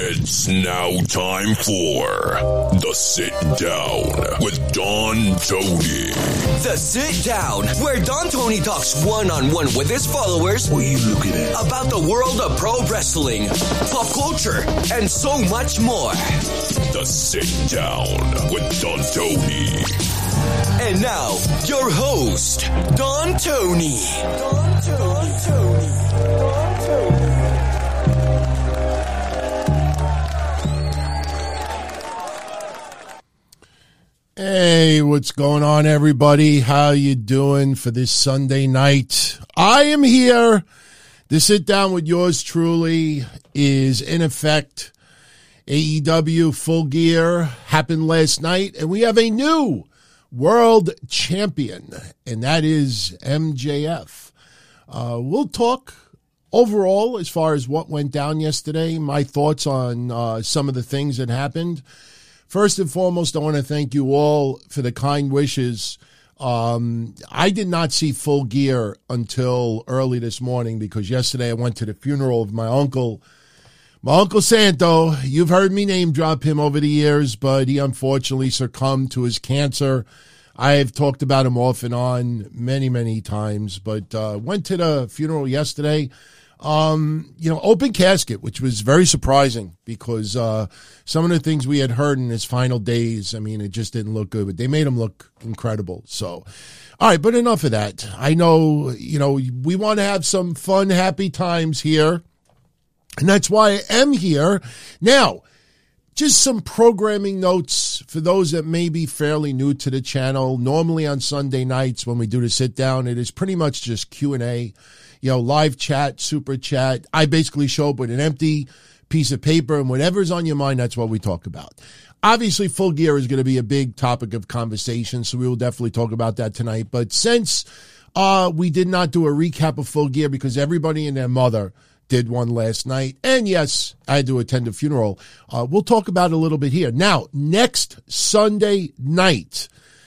It's now time for The Sit Down with Don Tony. The Sit Down, where Don Tony talks one-on-one with his followers. What are you looking at? About the world of pro wrestling, pop culture, and so much more. The Sit Down with Don Tony. And now, your host, Don Tony. Don Tony. Hey, what's going on, everybody? How you doing for this Sunday night? I am here. The Sit Down with yours truly is in effect. AEW Full Gear happened last night, and we have a new world champion, and that is MJF. We'll talk overall as far as what went down yesterday, my thoughts on some of the things that happened. First and foremost, I want to thank you all for the kind wishes. I did not see Full Gear until early this morning because yesterday I went to the funeral of my Uncle Santo. You've heard me name drop him over the years, but he unfortunately succumbed to his cancer. I have talked about him off and on many, many times, but went to the funeral yesterday. Open casket, which was very surprising because some of the things we had heard in his final days, I mean, it just didn't look good, but they made him look incredible. So, all right, but enough of that. I know, we want to have some fun, happy times here, and that's why I am here. Now, just some programming notes for those that may be fairly new to the channel. Normally on Sunday nights when we do the sit down, it is pretty much just Q&A. Live chat, super chat. I basically show up with an empty piece of paper, and whatever's on your mind, that's what we talk about. Obviously, Full Gear is going to be a big topic of conversation, so we will definitely talk about that tonight. But since we did not do a recap of Full Gear because everybody and their mother did one last night, and yes, I had to attend a funeral, we'll talk about it a little bit here. Now, next Sunday night,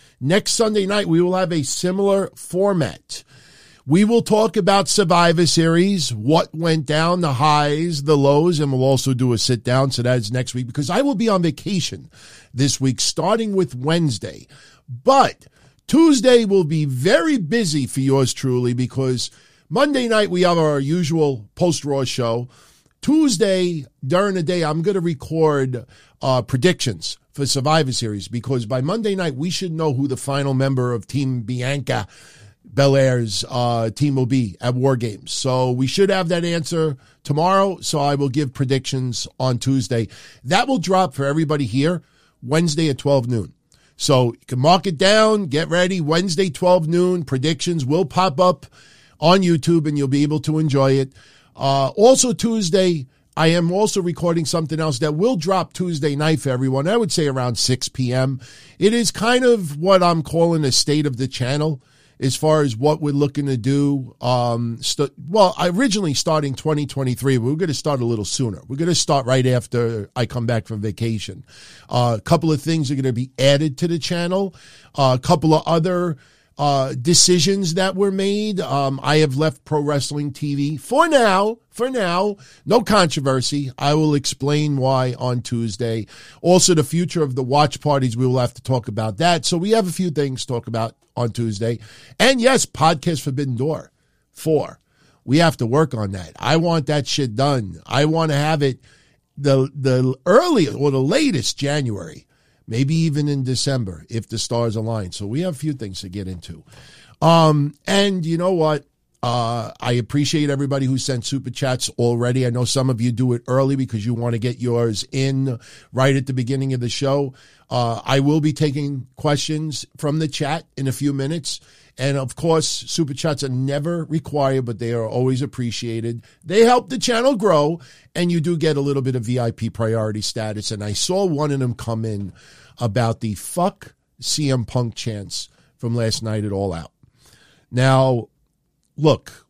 we will have a similar format. We will talk about Survivor Series, what went down, the highs, the lows, and we'll also do a sit down. So that's next week because I will be on vacation this week, starting with Wednesday. But Tuesday will be very busy for yours truly because Monday night we have our usual post-Raw show. Tuesday, during the day, I'm going to record predictions for Survivor Series because by Monday night we should know who the final member of Team Bianca Belair's team will be at War Games. So we should have that answer tomorrow. So I will give predictions on Tuesday. That will drop for everybody here Wednesday at 12 noon. So you can mark it down, get ready. Wednesday, 12 noon, predictions will pop up on YouTube and you'll be able to enjoy it. Also Tuesday, I am also recording something else that will drop Tuesday night for everyone. I would say around 6 p.m. It is kind of what I'm calling a state of the channel. As far as what we're looking to do, originally starting 2023, we're going to start a little sooner. We're going to start right after I come back from vacation. A couple of things are going to be added to the channel. A couple of other decisions that were made. I have left Pro Wrestling TV for now, no controversy. I will explain why on Tuesday. Also, the future of the watch parties, we will have to talk about that. So we have a few things to talk about on Tuesday. And yes, Podcast Forbidden Door 4. We have to work on that. I want that shit done. I want to have it the earliest or the latest January. Maybe even in December, if the stars align. So we have a few things to get into. And you know what? I appreciate everybody who sent super chats already. I know some of you do it early because you want to get yours in right at the beginning of the show. I will be taking questions from the chat in a few minutes. And of course, super chats are never required, but they are always appreciated. They help the channel grow, and you do get a little bit of VIP priority status. And I saw one of them come in about the fuck CM Punk chants from last night at All Out. Now, look,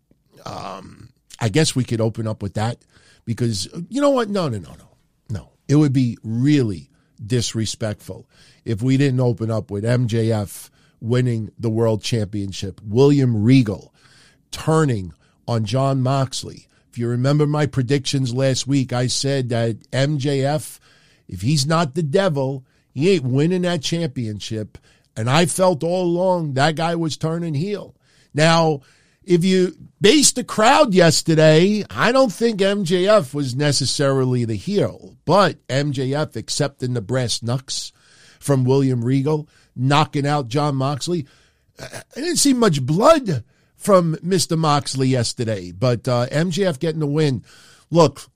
I guess we could open up with that because you know what? No. It would be really disrespectful if we didn't open up with MJF winning the world championship, William Regal turning on Jon Moxley If you remember my predictions last week, I said that MJF, if he's not the devil, he ain't winning that championship. And I felt all along that guy was turning heel. Now, if you base the crowd yesterday, I don't think MJF was necessarily the heel, but MJF accepting the brass knucks from William Regal, knocking out Jon Moxley. I didn't see much blood from Mr. Moxley yesterday, but MJF getting the win. Look,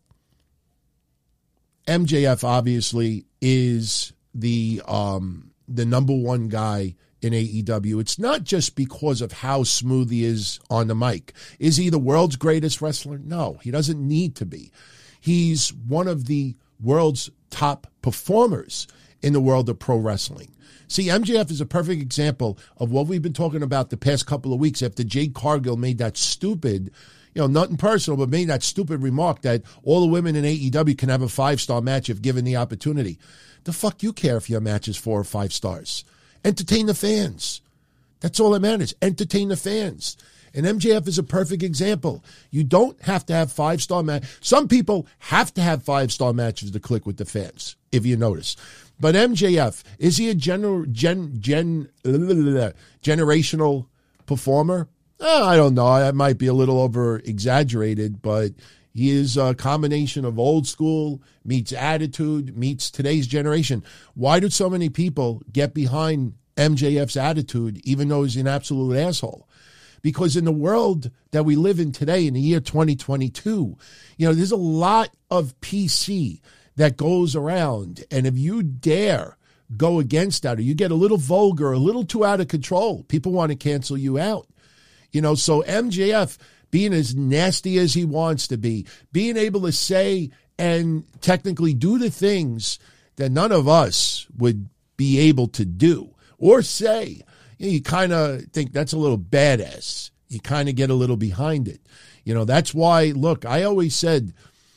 MJF obviously is the number one guy in AEW. It's not just because of how smooth he is on the mic. Is he the world's greatest wrestler? No, he doesn't need to be. He's one of the world's top performers in the world of pro wrestling. See, MJF is a perfect example of what we've been talking about the past couple of weeks after Jade Cargill made that stupid, nothing personal, but made that stupid remark that all the women in AEW can have a 5-star match if given the opportunity. The fuck you care if your match is 4 or 5 stars? Entertain the fans. That's all that matters. Entertain the fans. And MJF is a perfect example. You don't have to have 5-star match. Some people have to have 5-star matches to click with the fans, if you notice. But MJF, is he a generational performer? I don't know. That might be a little over-exaggerated, but he is a combination of old school meets attitude meets today's generation. Why do so many people get behind MJF's attitude even though he's an absolute asshole? Because in the world that we live in today, in the year 2022, there's a lot of PC that goes around. And if you dare go against that, or you get a little vulgar, a little too out of control, people want to cancel you out. So MJF, being as nasty as he wants to be, being able to say and technically do the things that none of us would be able to do or say, you kind of think that's a little badass. You kind of get a little behind it. That's why, look, I always said,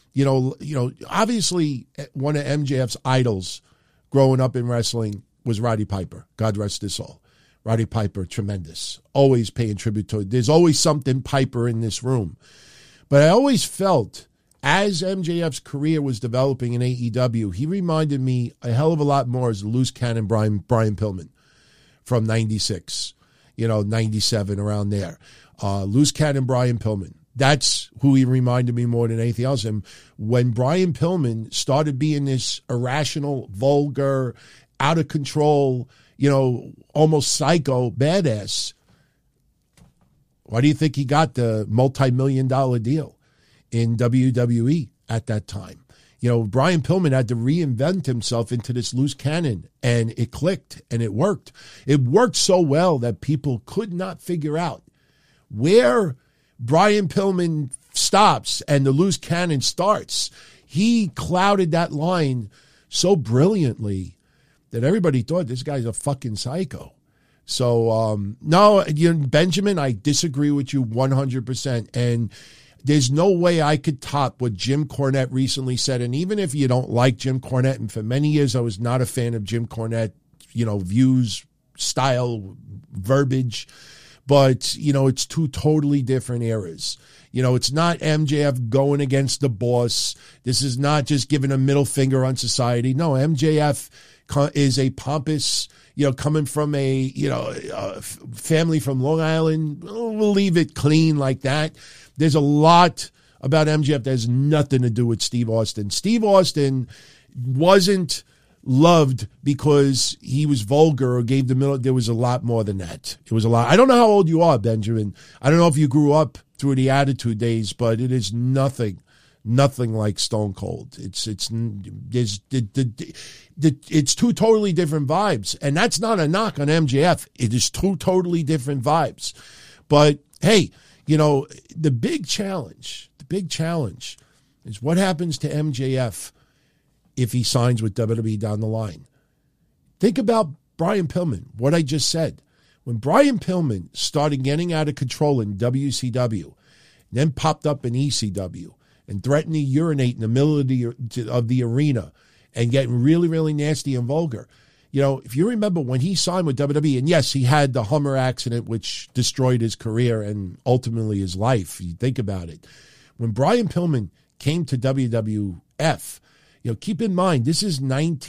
obviously one of MJF's idols growing up in wrestling was Roddy Piper. God rest his soul. Roddy Piper, tremendous. Always paying tribute to it. There's always something Piper in this room. But I always felt, as MJF's career was developing in AEW, he reminded me a hell of a lot more as the loose cannon Brian Pillman from 96, 97, around there. Loose cannon Brian Pillman. That's who he reminded me more than anything else. And when Brian Pillman started being this irrational, vulgar, out of control, almost psycho badass, why do you think he got the multi-million-dollar deal in WWE at that time? Brian Pillman had to reinvent himself into this loose cannon, and it clicked, and it worked. It worked so well that people could not figure out where Brian Pillman stops and the loose cannon starts. He clouded that line so brilliantly that everybody thought this guy's a fucking psycho. So, no, Benjamin, I disagree with you 100%. And there's no way I could top what Jim Cornette recently said. And even if you don't like Jim Cornette, and for many years I was not a fan of Jim Cornette, views, style, verbiage, but, it's two totally different eras. It's not MJF going against the boss. This is not just giving a middle finger on society. No, MJF is a pompous, coming from a family from Long Island. We'll leave it clean like that. There's a lot about MJF that has nothing to do with Steve Austin. Steve Austin wasn't loved because he was vulgar or gave the middle. There was a lot more than that. It was a lot. I don't know how old you are, Benjamin. I don't know if you grew up through the Attitude days, but it is nothing like Stone Cold. It's two totally different vibes, and that's not a knock on MJF. It is two totally different vibes. But hey, the big challenge is what happens to MJF if he signs with WWE down the line. Think about Brian Pillman, what I just said. When Brian Pillman started getting out of control in WCW, then popped up in ECW and threatened to urinate in the middle of the arena and getting really, really nasty and vulgar. If you remember when he signed with WWE, and yes, he had the Hummer accident, which destroyed his career and ultimately his life. You think about it. when Brian Pillman came to WWF, keep in mind, this is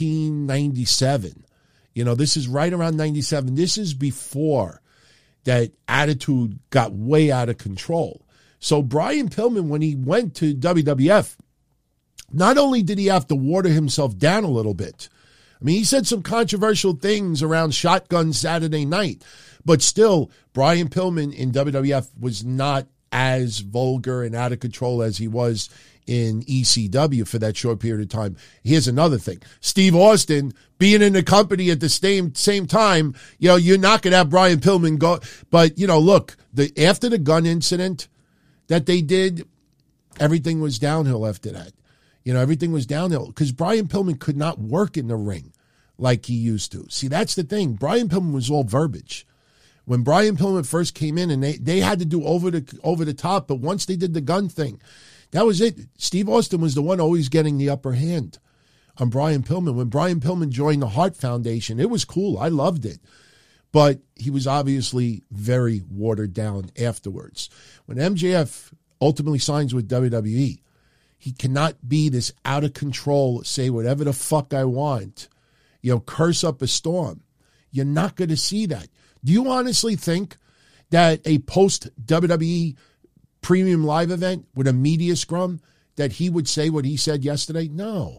1997. This is right around 97. This is before that attitude got way out of control. So Brian Pillman, when he went to WWF, not only did he have to water himself down a little bit, I mean, he said some controversial things around Shotgun Saturday Night, but still, Brian Pillman in WWF was not as vulgar and out of control as he was in ECW for that short period of time. Here's another thing. Steve Austin being in the company at the same time, you're not going to have Brian Pillman go. But, look, after the gun incident that they did, everything was downhill after that. Everything was downhill because Brian Pillman could not work in the ring like he used to. See, that's the thing. Brian Pillman was all verbiage. When Brian Pillman first came in and they had to do over the top, but once they did the gun thing, that was it. Steve Austin was the one always getting the upper hand on Brian Pillman. When Brian Pillman joined the Hart Foundation, it was cool. I loved it. But he was obviously very watered down afterwards. When MJF ultimately signs with WWE, he cannot be this out of control, say whatever the fuck I want, curse up a storm. You're not going to see that. Do you honestly think that a post-WWE premium live event with a media scrum that he would say what he said yesterday? No.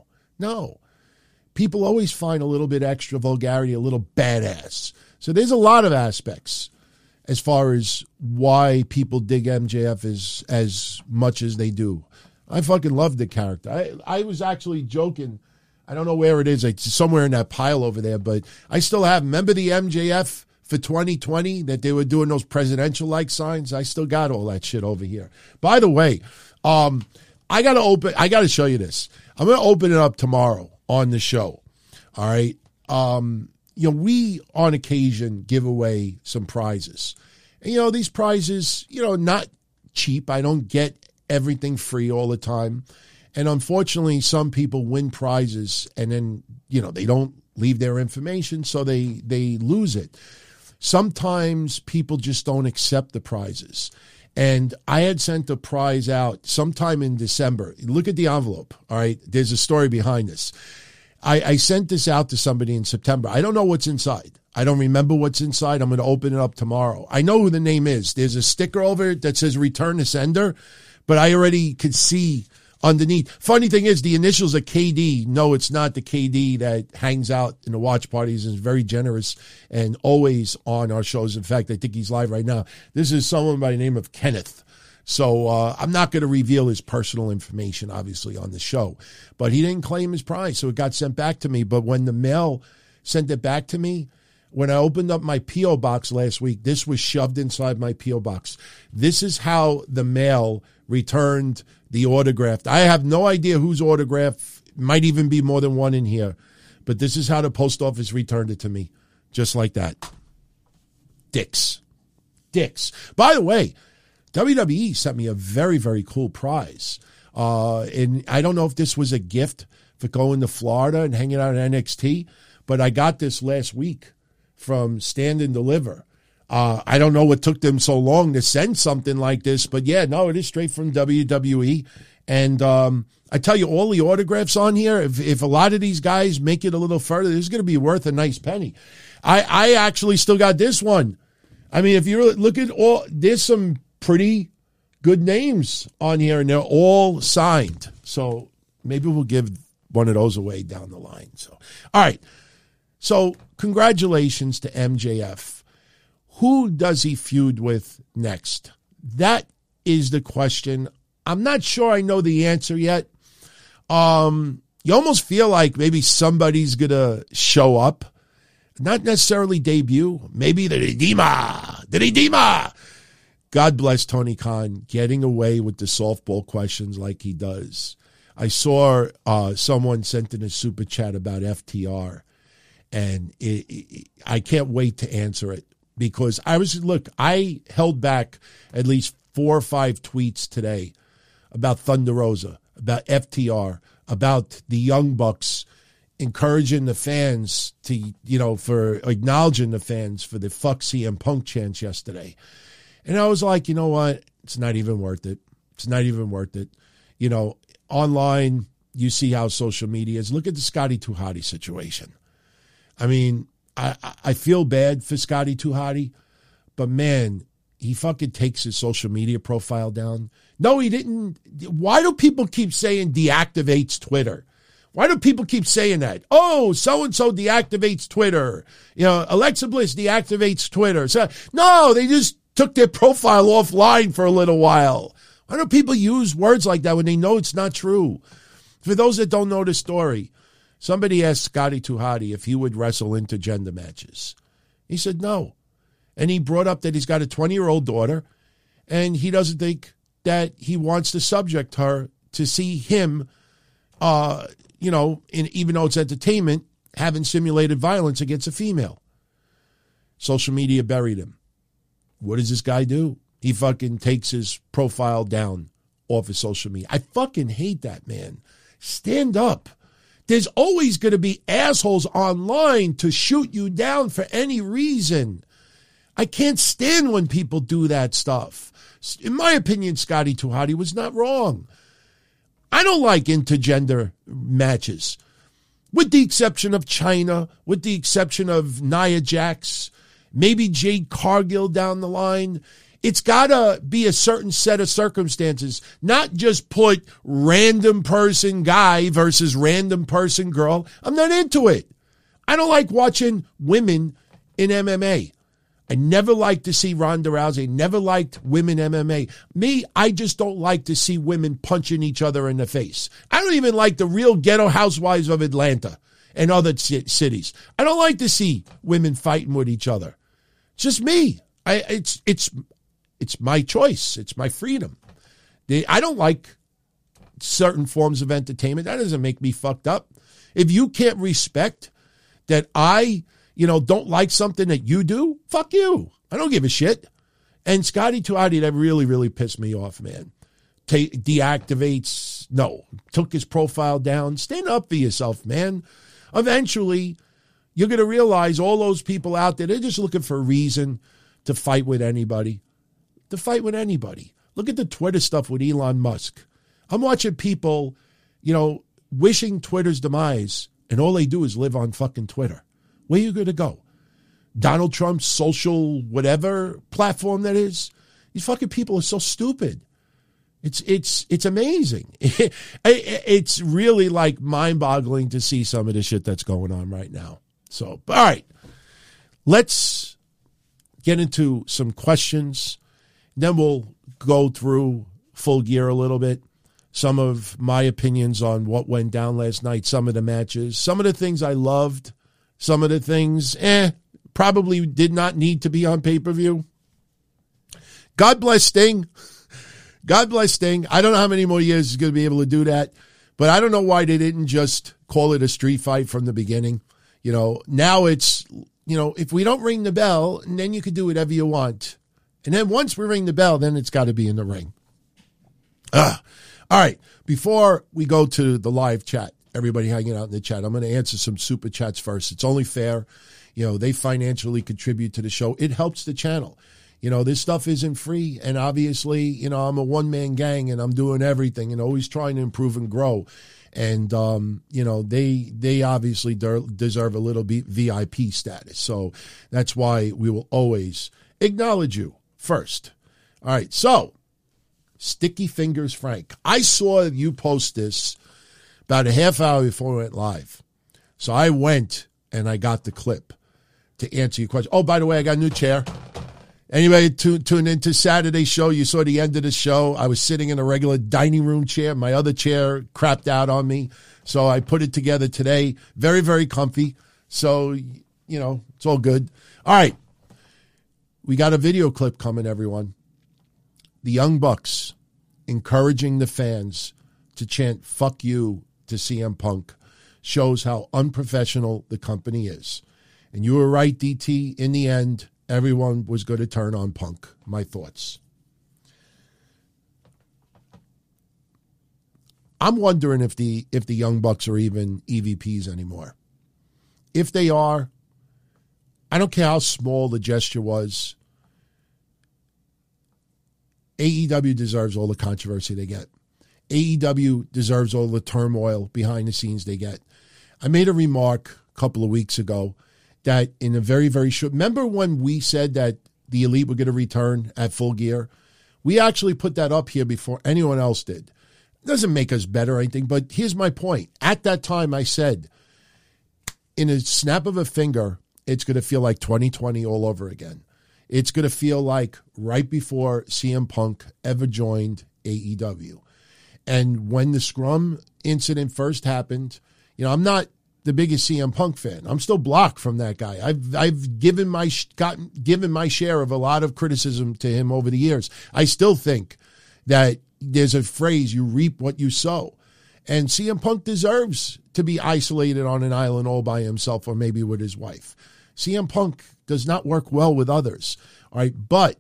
People always find a little bit extra vulgarity, a little badass. So there's a lot of aspects as far as why people dig MJF as much as they do. I fucking love the character. I was actually joking. I don't know where it is. It's somewhere in that pile over there, but I still have. Remember the MJF for 2020 that they were doing those presidential-like signs? I still got all that shit over here. By the way, I got to show you this. I'm going to open it up tomorrow on the show. All right. We on occasion give away some prizes. And, these prizes, not cheap. I don't get everything free all the time. And unfortunately, some people win prizes and then, they don't leave their information, so they lose it. Sometimes people just don't accept the prizes. And I had sent a prize out sometime in December. Look at the envelope, all right? There's a story behind this. I sent this out to somebody in September. I don't know what's inside. I don't remember what's inside. I'm going to open it up tomorrow. I know who the name is. There's a sticker over it that says Return to Sender, but I already could see underneath. Funny thing is, the initials are KD. No, it's not the KD that hangs out in the watch parties and is very generous and always on our shows. In fact, I think he's live right now. This is someone by the name of Kenneth. So I'm not going to reveal his personal information, obviously, on the show. But he didn't claim his prize, so it got sent back to me. But when the mail sent it back to me, when I opened up my P.O. box last week, this was shoved inside my P.O. box. This is how the mail returned the autograph. I have no idea whose autograph. Might even be more than one in here. But this is how the post office returned it to me. Just like that. Dicks. By the way, WWE sent me a very, very cool prize. And I don't know if this was a gift for going to Florida and hanging out at NXT, but I got this last week from Stand and Deliver. I don't know what took them so long to send something like this, but yeah, no, it is straight from WWE. And I tell you, all the autographs on here, if a lot of these guys make it a little further, this is going to be worth a nice penny. I actually still got this one. I mean, if you look at there's some pretty good names on here, and they're all signed. So maybe we'll give one of those away down the line. So, all right. So congratulations to MJF. Who does he feud with next? That is the question. I'm not sure I know the answer yet. You almost feel like maybe somebody's going to show up. Not necessarily debut. Maybe the Redeemer. God bless Tony Khan getting away with the softball questions like he does. I saw someone sent in a super chat about FTR, and I can't wait to answer it because I held back at least 4 or 5 tweets today about Thunder Rosa, about FTR, about the Young Bucks encouraging the fans to, for acknowledging the fans for the fuck CM Punk chants yesterday. And I was like, you know what? It's not even worth it. It's not even worth it. You know, online, you see how social media is. Look at the Scotty Tuhati situation. I mean, I feel bad for Scotty Tuhati, but man, he fucking takes his social media profile down. No, he didn't. Why do people keep saying deactivates Twitter? Why do people keep saying that? Oh, so-and-so deactivates Twitter. You know, Alexa Bliss deactivates Twitter. So, no, they just took their profile offline for a little while. Why do people use words like that when they know it's not true? For those that don't know the story, somebody asked Scotty Tuhati if he would wrestle intergender matches. He said no. And he brought up that he's got a 20-year-old daughter, and he doesn't think that he wants to subject her to see him, you know, even though it's entertainment, having simulated violence against a female. Social media buried him. What does this guy do? He fucking takes his profile down off his social media. I fucking hate that, man. Stand up. There's always going to be assholes online to shoot you down for any reason. I can't stand when people do that stuff. In my opinion, Scotty Tuhati was not wrong. I don't like intergender matches, with the exception of China, with the exception of Nia Jax, maybe Jade Cargill down the line. It's got to be a certain set of circumstances, not just put random person guy versus random person girl. I'm not into it. I don't like watching women in MMA. I never liked to see Ronda Rousey, never liked women MMA. Me, I just don't like to see women punching each other in the face. I don't even like the Real Ghetto Housewives of Atlanta and other cities. I don't like to see women fighting with each other. It's just me. It's my choice. It's my freedom. I don't like certain forms of entertainment. That doesn't make me fucked up. If you can't respect that I, don't like something that you do, fuck you. I don't give a shit. And Scotty Tuhati, that really, really pissed me off, man. Deactivates, took his profile down. Stand up for yourself, man. Eventually, you're going to realize all those people out there, they're just looking for a reason to fight with anybody. Look at the Twitter stuff with Elon Musk. I'm watching people, wishing Twitter's demise, and all they do is live on fucking Twitter. Where are you going to go? Donald Trump's social whatever platform that is? These fucking people are so stupid. It's amazing. It's really like mind-boggling to see some of the shit that's going on right now. So, all right. Let's get into some questions. Then we'll go through Full Gear a little bit. Some of my opinions on what went down last night, some of the matches, some of the things I loved, some of the things, probably did not need to be on pay-per-view. God bless Sting. God bless Sting. I don't know how many more years he's going to be able to do that, but I don't know why they didn't just call it a street fight from the beginning. Now it's, if we don't ring the bell, and then you can do whatever you want. And then once we ring the bell, then it's got to be in the ring. All right. Before we go to the live chat, everybody hanging out in the chat, I'm going to answer some super chats first. It's only fair. They financially contribute to the show. It helps the channel. This stuff isn't free. And obviously, I'm a one-man gang and I'm doing everything and always trying to improve and grow. And, they obviously deserve a little bit VIP status. So that's why we will always acknowledge you first. All right. So Sticky Fingers Frank, I saw you post this about a half hour before we went live. So I went and I got the clip to answer your question. Oh, by the way, I got a new chair. Anybody tuned into Saturday's show, you saw the end of the show. I was sitting in a regular dining room chair. My other chair crapped out on me. So I put it together today. Very, very comfy. So, it's all good. All right. We got a video clip coming, everyone. The Young Bucks encouraging the fans to chant "fuck you" to CM Punk shows how unprofessional the company is. And you were right, DT. In the end, everyone was going to turn on Punk. My thoughts. I'm wondering if the Young Bucks are even EVPs anymore. If they are, I don't care how small the gesture was. AEW deserves all the controversy they get. AEW deserves all the turmoil behind the scenes they get. I made a remark a couple of weeks ago that in a very, very short... Remember when we said that the Elite were going to return at Full Gear? We actually put that up here before anyone else did. It doesn't make us better or anything, but here's my point. At that time, I said, in a snap of a finger, it's going to feel like 2020 all over again. It's going to feel like right before CM Punk ever joined AEW. And when the Scrum incident first happened, I'm not the biggest CM Punk fan. I'm still blocked from that guy. I've given my share of a lot of criticism to him over the years. I still think that there's a phrase, you reap what you sow. And CM Punk deserves to be isolated on an island all by himself or maybe with his wife. CM Punk does not work well with others. All right, but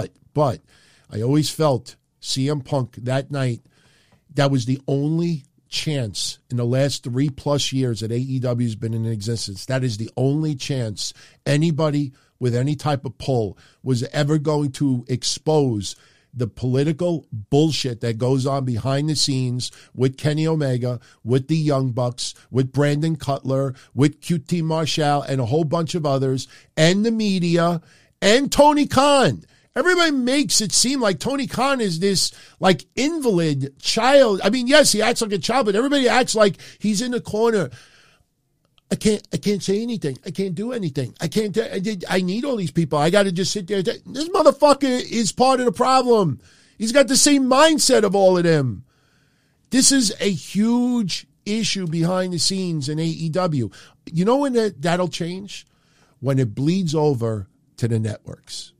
I always felt CM Punk that night, that was the only chance in the last 3+ years that AEW has been in existence. That is the only chance anybody with any type of pull was ever going to expose the political bullshit that goes on behind the scenes with Kenny Omega, with the Young Bucks, with Brandon Cutler, with QT Marshall, and a whole bunch of others, and the media, and Tony Khan. Everybody makes it seem like Tony Khan is this like invalid child. I mean, yes, he acts like a child, but everybody acts like he's in the corner. I can't say anything. I can't do anything. I need all these people. I got to just sit there. This motherfucker is part of the problem. He's got the same mindset of all of them. This is a huge issue behind the scenes in AEW. You know when that'll change? When it bleeds over to the networks.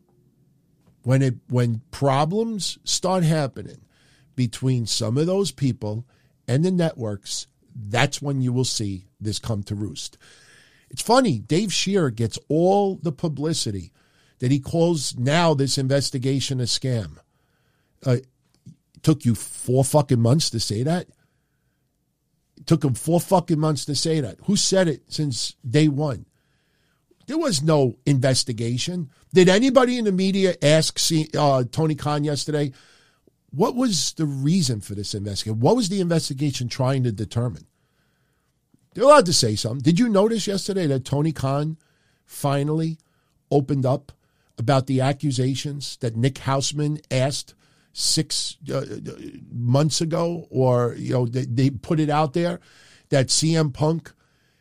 When problems start happening between some of those people and the networks, that's when you will see this come to roost. It's funny, Dave Scherer gets all the publicity that he calls now this investigation a scam. It took you 4 fucking months to say that? It took him 4 fucking months to say that. Who said it since day one? There was no investigation. Did anybody in the media ask Tony Khan yesterday, what was the reason for this investigation? What was the investigation trying to determine? They're allowed to say something. Did you notice yesterday that Tony Khan finally opened up about the accusations that Nick Hausman asked 6 months ago, or they put it out there that CM Punk,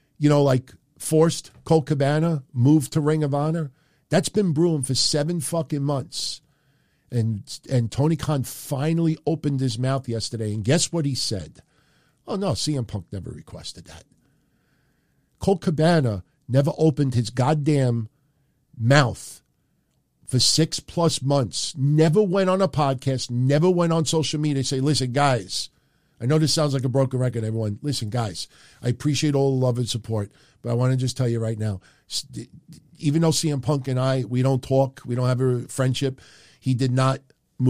forced Colt Cabana moved to Ring of Honor? That's been brewing for 7 fucking months. And Tony Khan finally opened his mouth yesterday, and guess what he said? Oh, no, CM Punk never requested that. Colt Cabana never opened his goddamn mouth for 6+ months, never went on a podcast, never went on social media to say, listen, guys, I know this sounds like a broken record, everyone. Listen, guys, I appreciate all the love and support, but I want to just tell you right now, even though CM Punk and I, we don't talk, we don't have a friendship, he did not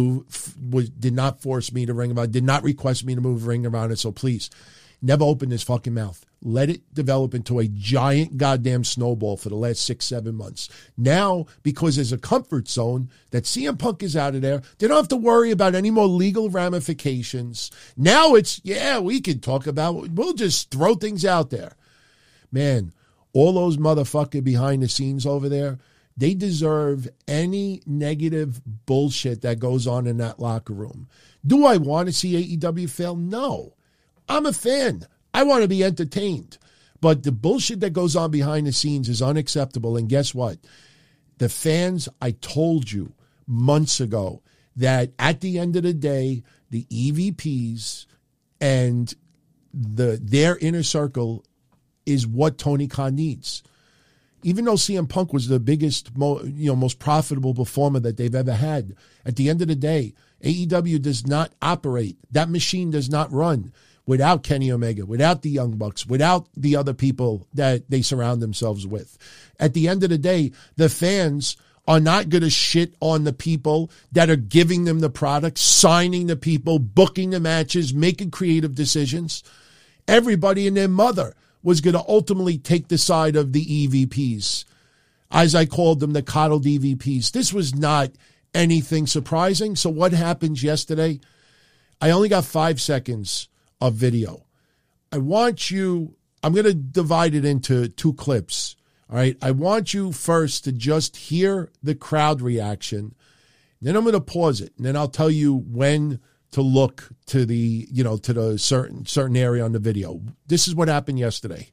did not force me to Ring of Honor, did not request me to move Ring of Honor, so please, never open his fucking mouth. Let it develop into a giant goddamn snowball for the last 6-7 months. Now, because there's a comfort zone that CM Punk is out of there, they don't have to worry about any more legal ramifications. Now it's, we can talk about, we'll just throw things out there. Man, all those motherfuckers behind the scenes over there, they deserve any negative bullshit that goes on in that locker room. Do I want to see AEW fail? No. I'm a fan. I want to be entertained. But the bullshit that goes on behind the scenes is unacceptable. And guess what? The fans, I told you months ago that at the end of the day, the EVPs and their inner circle is what Tony Khan needs. Even though CM Punk was the biggest, most profitable performer that they've ever had, at the end of the day, AEW does not operate. That machine does not run without Kenny Omega, without the Young Bucks, without the other people that they surround themselves with. At the end of the day, the fans are not going to shit on the people that are giving them the product, signing the people, booking the matches, making creative decisions. Everybody and their mother was going to ultimately take the side of the EVPs. As I called them, the coddled EVPs. This was not anything surprising. So what happened yesterday? I only got 5 seconds of video. I'm going to divide it into 2 clips. All right. I want you first to just hear the crowd reaction. Then I'm going to pause it. And then I'll tell you when to look to the, to the certain area on the video. This is what happened yesterday.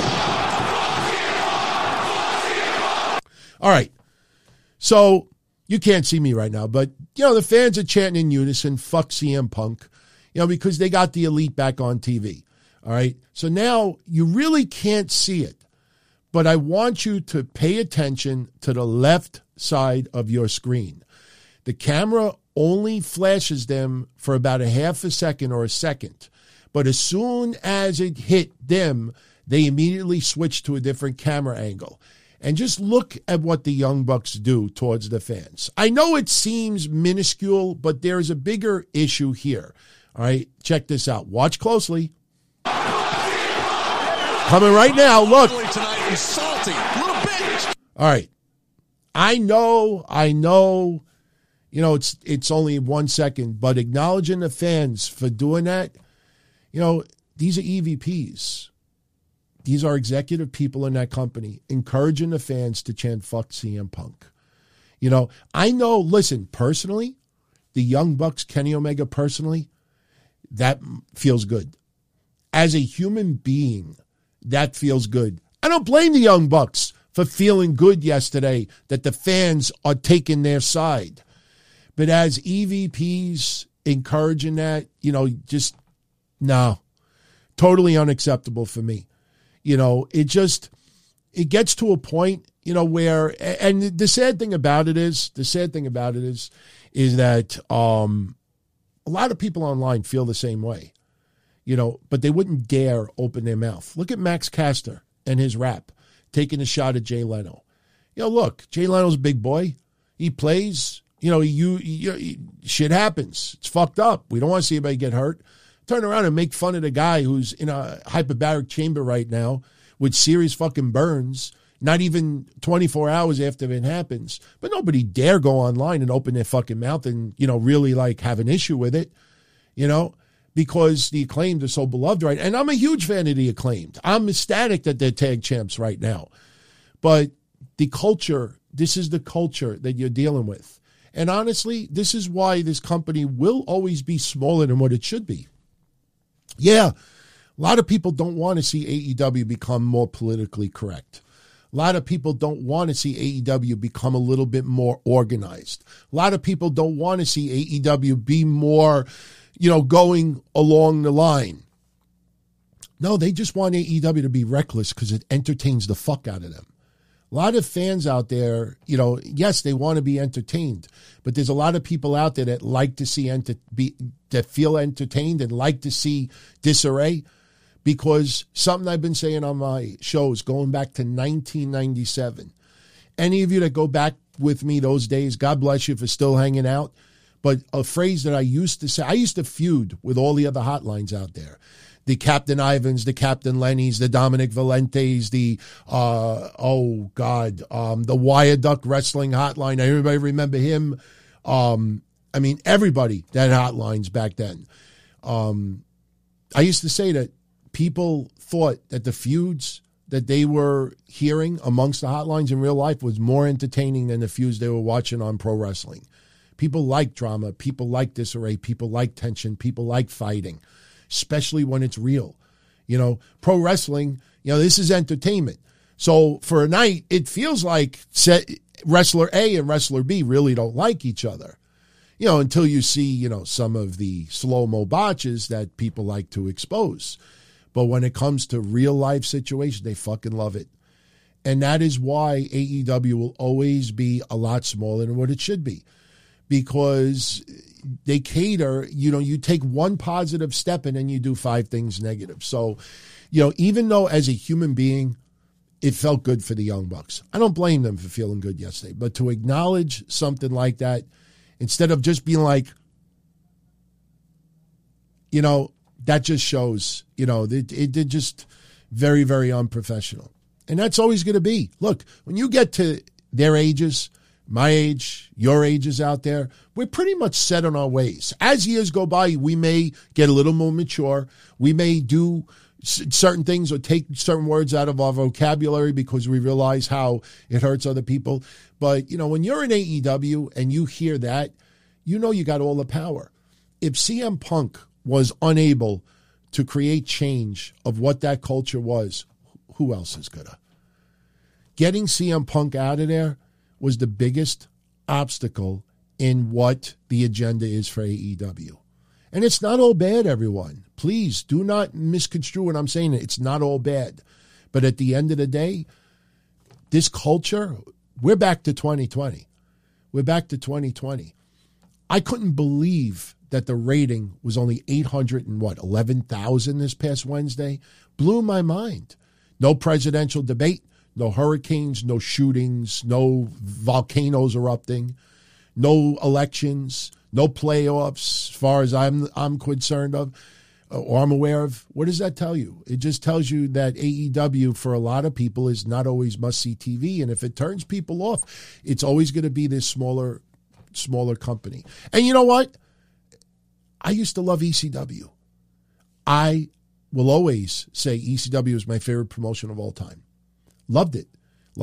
All right. So you can't see me right now, but, the fans are chanting in unison, fuck CM Punk, because they got the Elite back on TV. All right. So now you really can't see it, but I want you to pay attention to the left side of your screen. The camera only flashes them for about a half a second or a second. But as soon as it hit them, they immediately switch to a different camera angle. And just look at what the Young Bucks do towards the fans. I know it seems minuscule, but there is a bigger issue here. All right, check this out. Watch closely. Coming right now, look. All right. I know. It's only 1 second, but acknowledging the fans for doing that, these are EVPs. These are executive people in that company encouraging the fans to chant fuck CM Punk. I know, listen, personally, the Young Bucks, Kenny Omega personally, that feels good. As a human being, that feels good. I don't blame the Young Bucks for feeling good yesterday that the fans are taking their side. But as EVPs encouraging that, no, totally unacceptable for me. It gets to a point, where, and the sad thing about it is that a lot of people online feel the same way, but they wouldn't dare open their mouth. Look at Max Caster and his rap taking a shot at Jay Leno. Look, Jay Leno's a big boy. He plays. Shit happens. It's fucked up. We don't want to see anybody get hurt. Turn around and make fun of the guy who's in a hyperbaric chamber right now with serious fucking burns, not even 24 hours after it happens. But nobody dare go online and open their fucking mouth and, really have an issue with it, because the Acclaimed are so beloved, right? And I'm a huge fan of the Acclaimed. I'm ecstatic that they're tag champs right now. But the culture, this is the culture that you're dealing with. And honestly, this is why this company will always be smaller than what it should be. Yeah, a lot of people don't want to see AEW become more politically correct. A lot of people don't want to see AEW become a little bit more organized. A lot of people don't want to see AEW be more, going along the line. No, they just want AEW to be reckless because it entertains the fuck out of them. A lot of fans out there, yes, they want to be entertained, but there's a lot of people out there that like to see that feel entertained and like to see disarray, because something I've been saying on my shows going back to 1997. Any of you that go back with me those days, God bless you for still hanging out. But a phrase that I used to say, I used to feud with all the other hotlines out there. The Captain Ivans, the Captain Lennys, the Dominic Valentes, the Wyatt Duck Wrestling Hotline. Everybody remember him? Everybody that hotlines back then. I used to say that people thought that the feuds that they were hearing amongst the hotlines in real life was more entertaining than the feuds they were watching on pro wrestling. People like drama. People like disarray. People like tension. People like fighting, especially when it's real. Pro wrestling, this is entertainment. So for a night, it feels like wrestler A and wrestler B really don't like each other, until you see, some of the slow-mo botches that people like to expose. But when it comes to real life situations, they fucking love it. And that is why AEW will always be a lot smaller than what it should be, because they cater, you take one positive step and then you do 5 things negative. So, even though as a human being, it felt good for the Young Bucks, I don't blame them for feeling good yesterday. But to acknowledge something like that, instead of just being like, that just shows, it did just very, very unprofessional. And that's always going to be. Look, when you get to their ages, my age, your ages out there, we're pretty much set on our ways. As years go by, we may get a little more mature. We may do certain things or take certain words out of our vocabulary because we realize how it hurts other people. But, when you're in AEW and you hear that, you got all the power. If CM Punk was unable to create change of what that culture was, who else is gonna? Getting CM Punk out of there was the biggest obstacle in what the agenda is for AEW. And it's not all bad, everyone. Please do not misconstrue what I'm saying. It's not all bad. But at the end of the day, this culture, we're back to 2020. We're back to 2020. I couldn't believe that the rating was only 11,000 this past Wednesday. Blew my mind. No presidential debate, no hurricanes, no shootings, no volcanoes erupting, no elections, no playoffs, as far as I'm concerned of, or I'm aware of. What does that tell you? It just tells you that AEW, for a lot of people, is not always must-see TV. And if it turns people off, it's always going to be this smaller company. And you know what? I used to love ECW. I will always say ECW is my favorite promotion of all time. Loved it.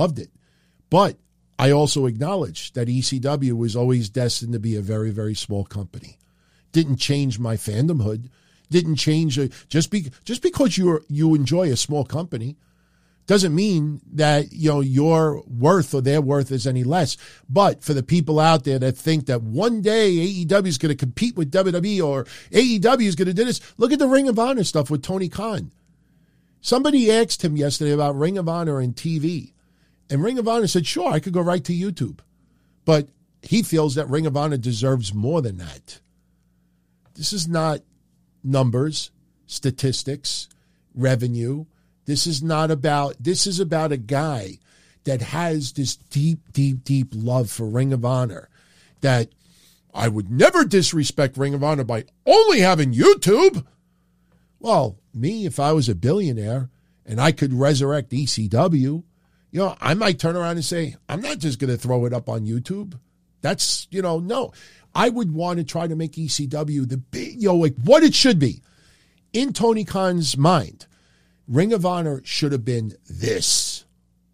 But I also acknowledge that ECW was always destined to be a very, very small company. Didn't change my fandomhood. Didn't change just because you enjoy a small company doesn't mean that your worth or their worth is any less. But for the people out there that think that one day AEW is going to compete with WWE or AEW is going to do this, look at the Ring of Honor stuff with Tony Khan. Somebody asked him yesterday about Ring of Honor and TV. And Ring of Honor said, sure, I could go right to YouTube. But he feels that Ring of Honor deserves more than that. This is not numbers, statistics, revenue. This is about a guy that has this deep, deep, deep love for Ring of Honor that I would never disrespect Ring of Honor by only having YouTube. Well, me, if I was a billionaire and I could resurrect ECW, I might turn around and say, I'm not just going to throw it up on YouTube. That's, no. I would want to try to make ECW the big, like what it should be. In Tony Khan's mind, Ring of Honor should have been this.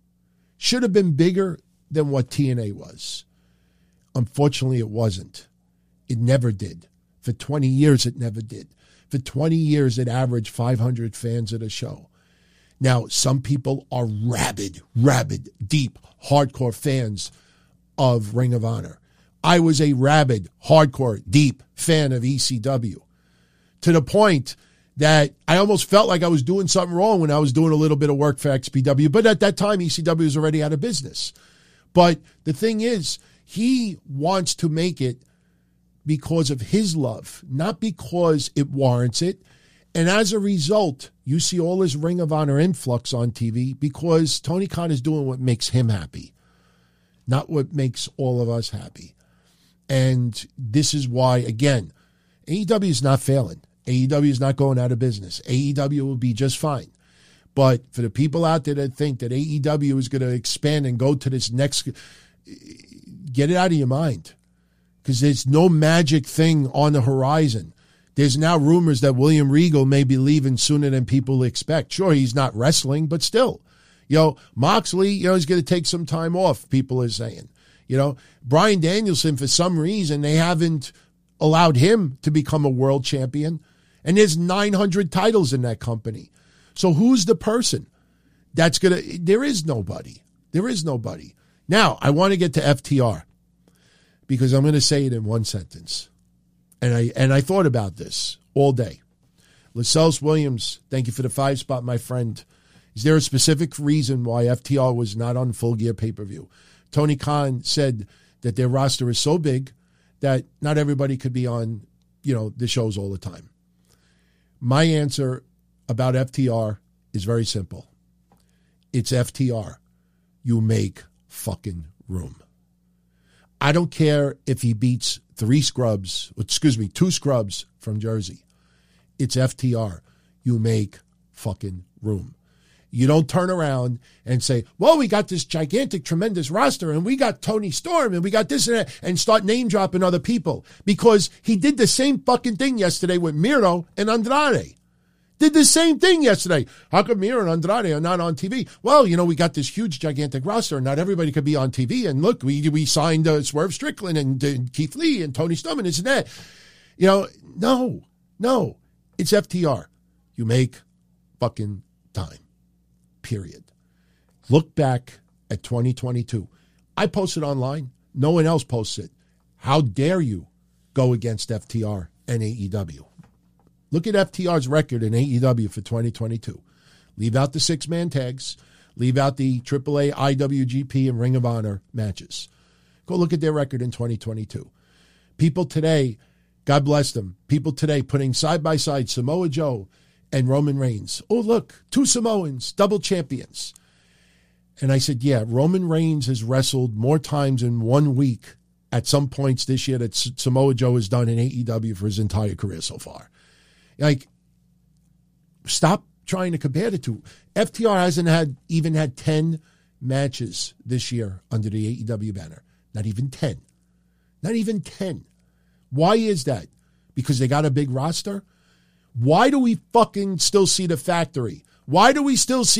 Should have been bigger than what TNA was. Unfortunately, it wasn't. It never did. For 20 years, it never did. For 20 years, it averaged 500 fans at a show. Now, some people are rabid, deep, hardcore fans of Ring of Honor. I was a rabid, hardcore, deep fan of ECW to the point that I almost felt like I was doing something wrong when I was doing a little bit of work for XPW. But at that time, ECW was already out of business. But the thing is, he wants to make it because of his love, not because it warrants it. And as a result, you see all this Ring of Honor influx on TV because Tony Khan is doing what makes him happy, not what makes all of us happy. And this is why, again, AEW is not failing. AEW is not going out of business. AEW will be just fine. But for the people out there that think that AEW is going to expand and go to this next, get it out of your mind. Because there's no magic thing on the horizon. There's now rumors that William Regal may be leaving sooner than people expect. Sure, he's not wrestling, but still. Moxley, he's going to take some time off, people are saying. Bryan Danielson, for some reason, they haven't allowed him to become a world champion. And there's 900 titles in that company. So who's the person that's going to... There is nobody. Now, I want to get to FTR because I'm going to say it in one sentence. And I thought about this all day. Lascelles Williams, thank you for the 5 spot, my friend. Is there a specific reason why FTR was not on Full Gear pay-per-view? Tony Khan said that their roster is so big that not everybody could be on, the shows all the time. My answer about FTR is very simple. It's FTR. You make fucking room. I don't care if he beats 2 scrubs from Jersey. It's FTR. You make fucking room. You don't turn around and say, well, we got this gigantic, tremendous roster, and we got Tony Storm, and we got this and that, and start name-dropping other people. Because he did the same fucking thing yesterday with Miro and Andrade. Did the same thing yesterday. How come Miro and Andrade are not on TV? Well, we got this huge, gigantic roster, and not everybody could be on TV. And look, we signed Swerve Strickland and Keith Lee and Tony Storm and this and that. No. It's FTR. You make fucking time. Period. Look back at 2022. I posted online. No one else posts it. How dare you go against FTR and AEW? Look at FTR's record in AEW for 2022. Leave out the 6-man tags. Leave out the AAA, IWGP, and Ring of Honor matches. Go look at their record in 2022. People today, God bless them, people today putting side by side Samoa Joe and Roman Reigns. Oh, look, 2 Samoans, double champions. And I said, yeah, Roman Reigns has wrestled more times in 1 week at some points this year that Samoa Joe has done in AEW for his entire career so far. Like, stop trying to compare the two. FTR hasn't even had 10 matches this year under the AEW banner. Not even 10. Not even 10. Why is that? Because they got a big roster? Why do we fucking still see the factory? Why do we still see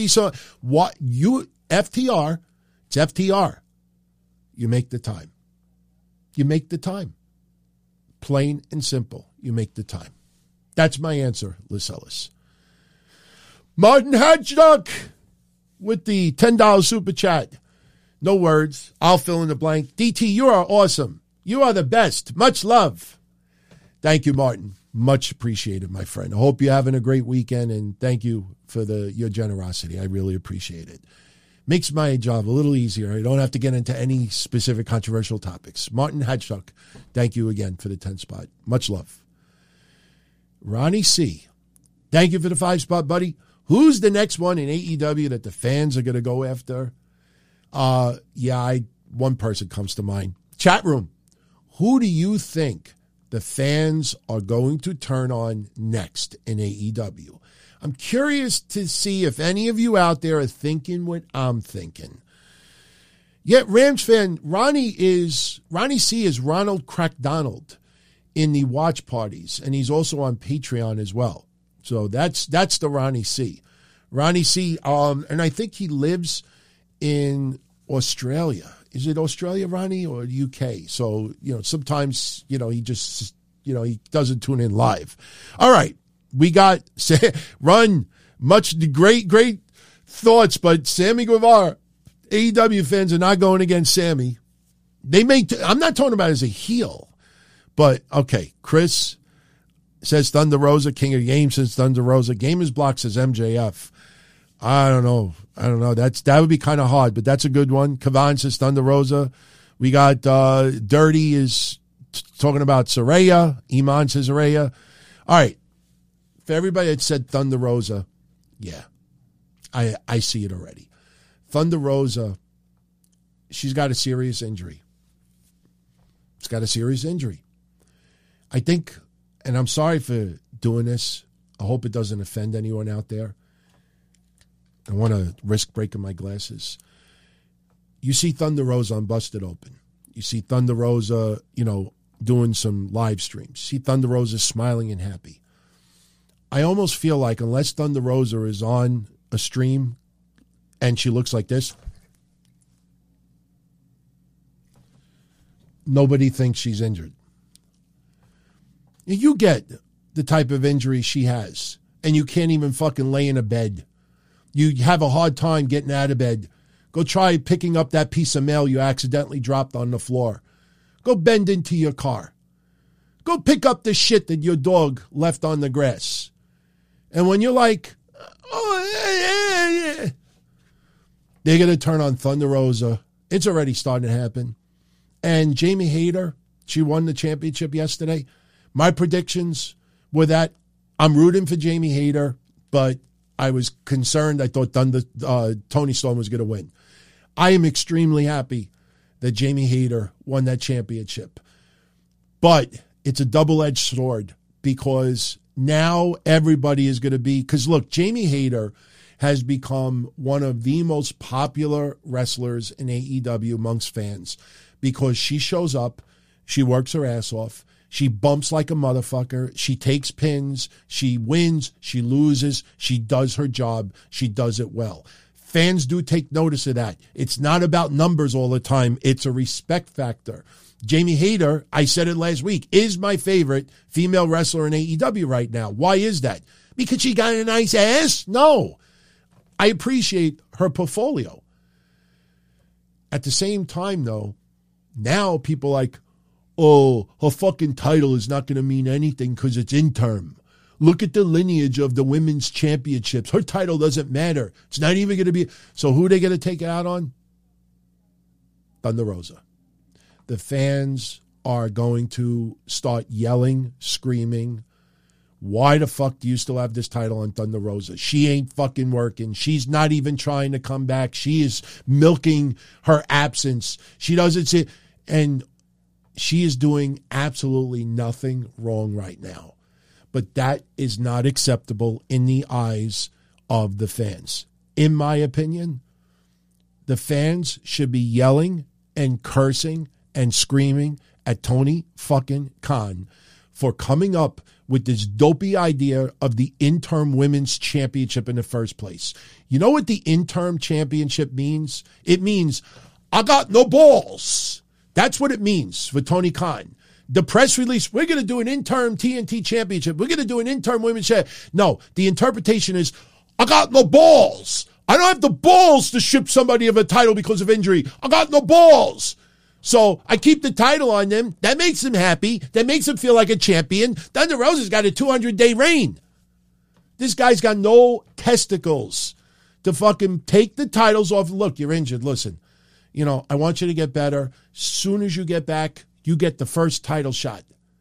FTR, it's FTR. You make the time. You make the time. Plain and simple. You make the time. That's my answer, Lascelles. Martin Hadjock with the $10 super chat. No words. I'll fill in the blank. DT, you are awesome. You are the best. Much love. Thank you, Martin. Much appreciated, my friend. I hope you're having a great weekend, and thank you for your generosity. I really appreciate it. Makes my job a little easier. I don't have to get into any specific controversial topics. Martin Hadjock, thank you again for the 10 spot. Much love. Ronnie C. Thank you for the 5 spot, buddy. Who's the next one in AEW that the fans are going to go after? One person comes to mind. Chat room. Who do you think the fans are going to turn on next in AEW? I'm curious to see if any of you out there are thinking what I'm thinking. Yet Rams fan, Ronnie C is Ronald Crackdonald in the watch parties, and he's also on Patreon as well. So that's the Ronnie C. Ronnie C, and I think he lives in Australia. Is it Australia, Ronnie, or UK? So, sometimes, he just, he doesn't tune in live. All right. We got great thoughts, but Sammy Guevara, AEW fans are not going against Sammy. I'm not talking about as a heel. But, okay, Chris says Thunder Rosa, King of the Game says Thunder Rosa. Gamers Block says MJF. I don't know. That would be kind of hard, but that's a good one. Kavan says Thunder Rosa. We got Dirty is talking about Saraya. Iman says Saraya. All right. For everybody that said Thunder Rosa, yeah, I see it already. Thunder Rosa, she's got a serious injury. She's got a serious injury. I think, and I'm sorry for doing this. I hope it doesn't offend anyone out there. I want to risk breaking my glasses. You see Thunder Rosa on Busted Open. You see Thunder Rosa, doing some live streams. You see Thunder Rosa smiling and happy. I almost feel like unless Thunder Rosa is on a stream and she looks like this, nobody thinks she's injured. You get the type of injury she has, and you can't even fucking lay in a bed. You have a hard time getting out of bed. Go try picking up that piece of mail you accidentally dropped on the floor. Go bend into your car. Go pick up the shit that your dog left on the grass. And when you're like, they're going to turn on Thunder Rosa. It's already starting to happen. And Jamie Hayter, she won the championship yesterday. My predictions were that I'm rooting for Jamie Hayter, but I was concerned. I thought Tony Storm was going to win. I am extremely happy that Jamie Hayter won that championship. But it's a double-edged sword because now everybody is going to be, because look, Jamie Hayter has become one of the most popular wrestlers in AEW amongst fans because she shows up, she works her ass off, she bumps like a motherfucker, she takes pins, she wins, she loses, she does her job, she does it well. Fans do take notice of that. It's not about numbers all the time. It's a respect factor. Jamie Hayter, I said it last week, is my favorite female wrestler in AEW right now. Why is that? Because she got a nice ass? No. I appreciate her portfolio. At the same time, though, now people are like, oh, her fucking title is not going to mean anything because it's interim. Look at the lineage of the women's championships. Her title doesn't matter. It's not even going to be. So who are they going to take it out on? Thunder Rosa. The fans are going to start yelling, screaming. Why the fuck do you still have this title on Thunder Rosa? She ain't fucking working. She's not even trying to come back. She is milking her absence. She doesn't see. And she is doing absolutely nothing wrong right now. But that is not acceptable in the eyes of the fans. In my opinion, the fans should be yelling and cursing and screaming at Tony fucking Khan for coming up with this dopey idea of the interim women's championship in the first place. You know what the interim championship means? It means, I got no balls. That's what it means for Tony Khan. The press release, we're going to do an interim TNT championship. We're going to do an interim women's championship. No, the interpretation is, I got no balls. I don't have the balls to ship somebody of a title because of injury. I got no balls. So I keep the title on them. That makes them happy. That makes them feel like a champion. Thunder Rosa's got a 200-day reign. This guy's got no testicles to fucking take the titles off. Look, you're injured. Listen, I want you to get better. As soon as you get back, you get the first title shot.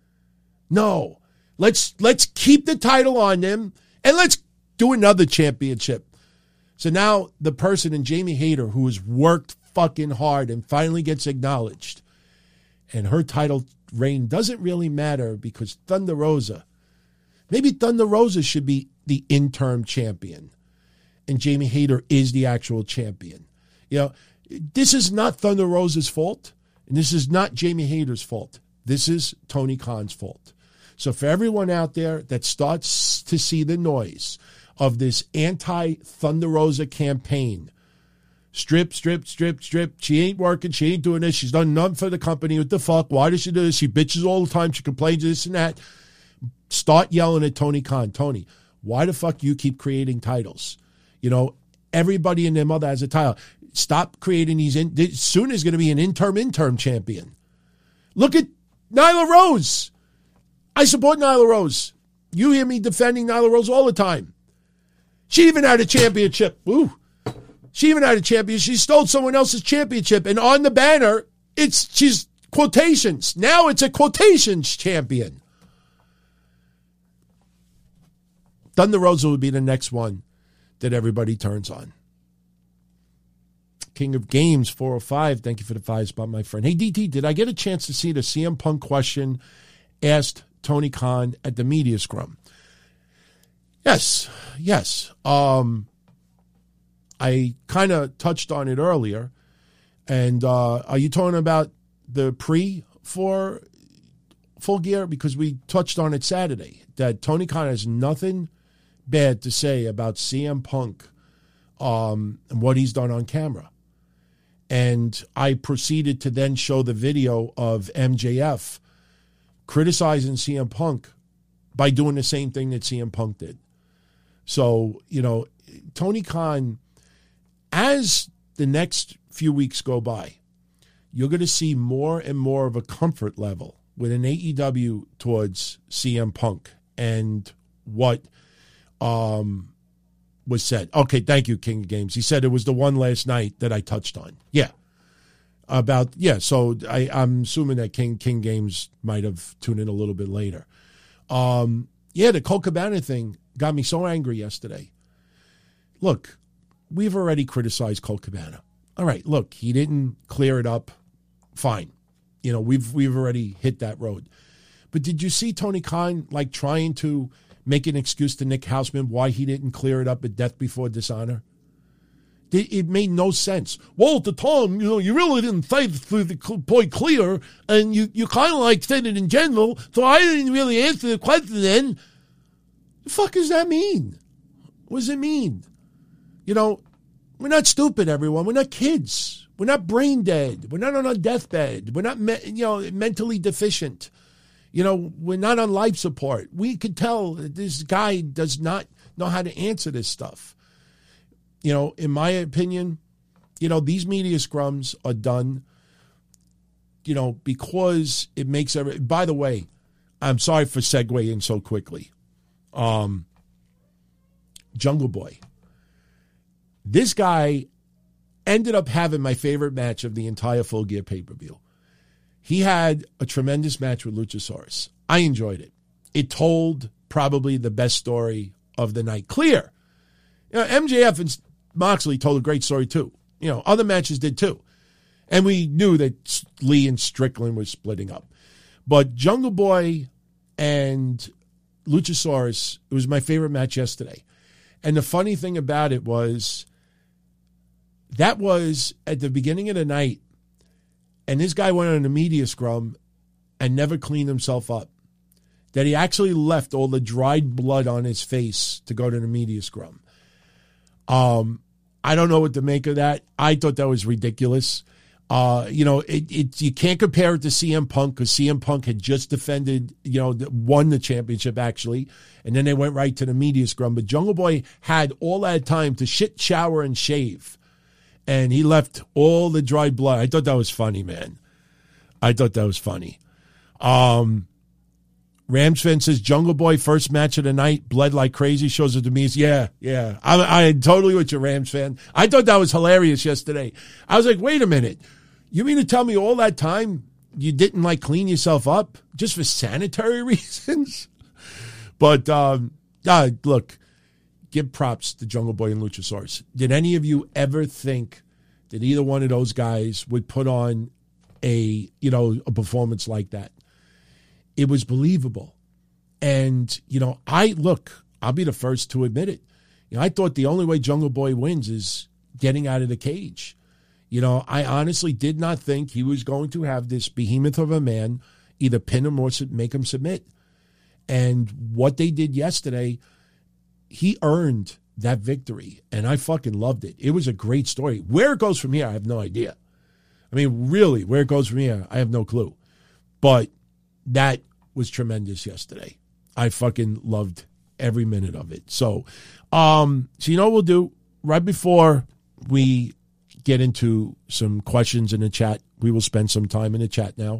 No. Let's keep the title on them and let's do another championship. So now the person in Jamie Hayter who has worked fucking hard and finally gets acknowledged, and her title reign doesn't really matter because Thunder Rosa should be the interim champion and Jamie Hayter is the actual champion. This is not Thunder Rosa's fault. And this is not Jamie Hayter's fault. This is Tony Khan's fault. So for everyone out there that starts to see the noise of this anti-Thunder Rosa campaign, strip. She ain't working. She ain't doing this. She's done nothing for the company. What the fuck? Why does she do this? She bitches all the time. She complains this and that. Start yelling at Tony Khan. Tony, why the fuck you keep creating titles? Everybody and their mother has a title. Stop creating these. Soon is going to be an interim champion. Look at Nyla Rose. I support Nyla Rose. You hear me defending Nyla Rose all the time. She even had a championship. Ooh. She even had a championship. She stole someone else's championship. And on the banner, she's quotations. Now it's a quotations champion. Thunder Rosa would be the next one that everybody turns on. King of Games 405, thank you for the 5 spot, my friend. Hey, DT, did I get a chance to see the CM Punk question asked Tony Khan at the media scrum? Yes. I kind of touched on it earlier. And are you talking about the pre for Full Gear? Because we touched on it Saturday, that Tony Khan has nothing bad to say about CM Punk and what he's done on camera. And I proceeded to then show the video of MJF criticizing CM Punk by doing the same thing that CM Punk did. So, Tony Khan, as the next few weeks go by, you're going to see more and more of a comfort level with an AEW towards CM Punk and what was said. Okay, thank you, King of Games. He said it was the one last night that I touched on. Yeah. So I'm assuming that King Games might have tuned in a little bit later. The Colt Cabana thing got me so angry yesterday. Look, we've already criticized Colt Cabana. All right, look, he didn't clear it up. Fine. We've already hit that road. But did you see Tony Khan trying to make an excuse to Nick Hausman why he didn't clear it up at Death Before Dishonor? It made no sense. Well, at the time, you really didn't say the point clear, and you kind of like said it in general, so I didn't really answer the question then. The fuck does that mean? What does it mean? We're not stupid, everyone. We're not kids. We're not brain dead. We're not on a deathbed. We're not, mentally deficient. We're not on life support. We could tell that this guy does not know how to answer this stuff. In my opinion, these media scrums are done, because it makes by the way, I'm sorry for segueing so quickly. Jungle Boy. This guy ended up having my favorite match of the entire Full Gear pay-per-view. He had a tremendous match with Luchasaurus. I enjoyed it. It told probably the best story of the night. Clear. MJF and Moxley told a great story too. Other matches did too. And we knew that Lee and Strickland were splitting up. But Jungle Boy and Luchasaurus, it was my favorite match yesterday. And the funny thing about it was, that was at the beginning of the night, and this guy went on a media scrum and never cleaned himself up. That he actually left all the dried blood on his face to go to the media scrum. I don't know what to make of that. I thought that was ridiculous. You can't compare it to CM Punk, because CM Punk had just defended, won the championship actually, and then they went right to the media scrum. But Jungle Boy had all that time to shit, shower, and shave, and he left all the dried blood. I thought that was funny, man. I thought that was funny. Ramsfan says, Jungle Boy, first match of the night, bled like crazy, shows it to me. Yeah. I'm totally with you, Rams fan. I thought that was hilarious yesterday. I was like, wait a minute. You mean to tell me all that time you didn't, clean yourself up just for sanitary reasons? But, look, give props to Jungle Boy and Luchasaurus. Did any of you ever think that either one of those guys would put on a performance like that? It was believable. And, I'll be the first to admit it. I thought the only way Jungle Boy wins is getting out of the cage. I honestly did not think he was going to have this behemoth of a man either pin him or make him submit. And what they did yesterday, he earned that victory. And I fucking loved it. It was a great story. Where it goes from here, I have no idea. I mean, really, where it goes from here, I have no clue. But that was tremendous yesterday. I fucking loved every minute of it. So you know what we'll do? Right before we get into some questions in the chat, we will spend some time in the chat now.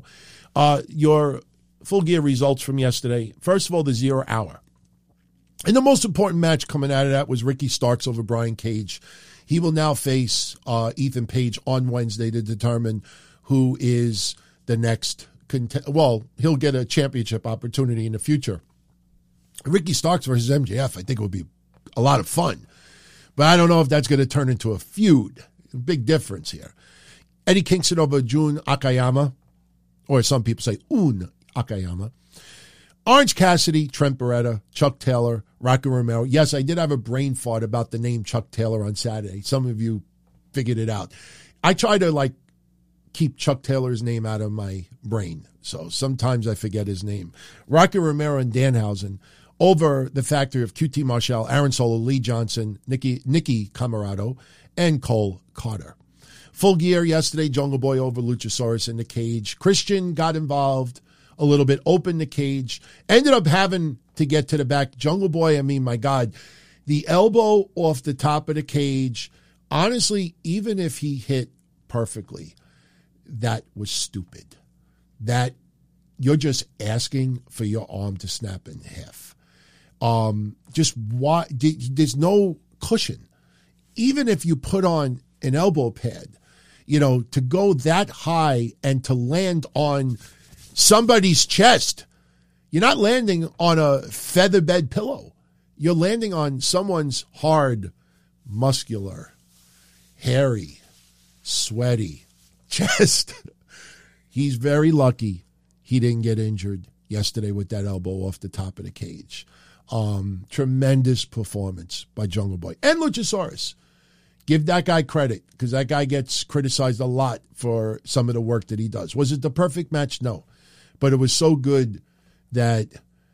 Your Full Gear results from yesterday. First of all, the 0 hour. And the most important match coming out of that was Ricky Starks over Brian Cage. He will now face Ethan Page on Wednesday to determine who is the next he'll get a championship opportunity in the future. Ricky Starks versus MJF, I think it would be a lot of fun. But I don't know if that's going to turn into a feud. Big difference here. Eddie Kingston over Jun Akiyama, or some people say Un Akiyama. Orange Cassidy, Trent Beretta, Chuck Taylor, Rocky Romero. Yes, I did have a brain fart about the name Chuck Taylor on Saturday. Some of you figured it out. I try to keep Chuck Taylor's name out of my brain, so sometimes I forget his name. Rocky Romero and Danhausen over the Factory of QT Marshall, Aaron Solo, Lee Johnson, Nikki Camarado, and Cole Carter. Full Gear yesterday, Jungle Boy over Luchasaurus in the cage. Christian got involved a little bit, opened the cage, ended up having to get to the back. Jungle Boy, I mean, my God, the elbow off the top of the cage, honestly, even if he hit perfectly, that was stupid. That you're just asking for your arm to snap in half. There's no cushion. Even if you put on an elbow pad, to go that high and to land on somebody's chest, you're not landing on a feather bed pillow. You're landing on someone's hard, muscular, hairy, sweaty chest. He's very lucky he didn't get injured yesterday with that elbow off the top of the cage. Tremendous performance by Jungle Boy and Luchasaurus. Give that guy credit, because that guy gets criticized a lot for some of the work that he does. Was it the perfect match? No. But it was so good that,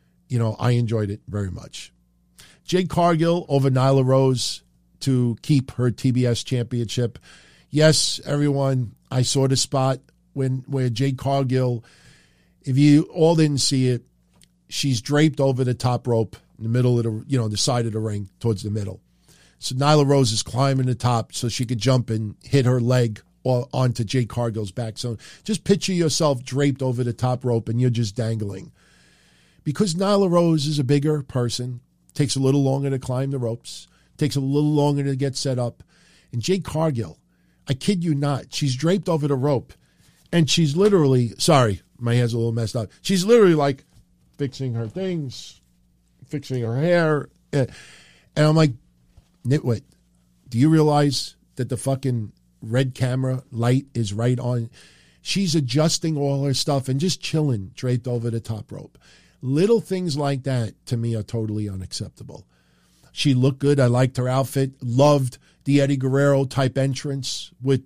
I enjoyed it very much. Jade Cargill over Nyla Rose to keep her TBS championship. Yes, everyone, I saw the spot where Jade Cargill, if you all didn't see it, she's draped over the top rope in the middle of the side of the ring towards the middle. So Nyla Rose is climbing the top so she could jump and hit her leg onto Jade Cargill's back. So just picture yourself draped over the top rope and you're just dangling. Because Nyla Rose is a bigger person, takes a little longer to climb the ropes, takes a little longer to get set up. And Jade Cargill, I kid you not, she's draped over the rope. And she's literally, sorry, my hair's a little messed up. She's literally like fixing her things, fixing her hair. And I'm like, nitwit, do you realize that the fucking red camera light is right on? She's adjusting all her stuff and just chilling draped over the top rope. Little things like that, to me, are totally unacceptable. She looked good. I liked her outfit. Loved the Eddie Guerrero type entrance with,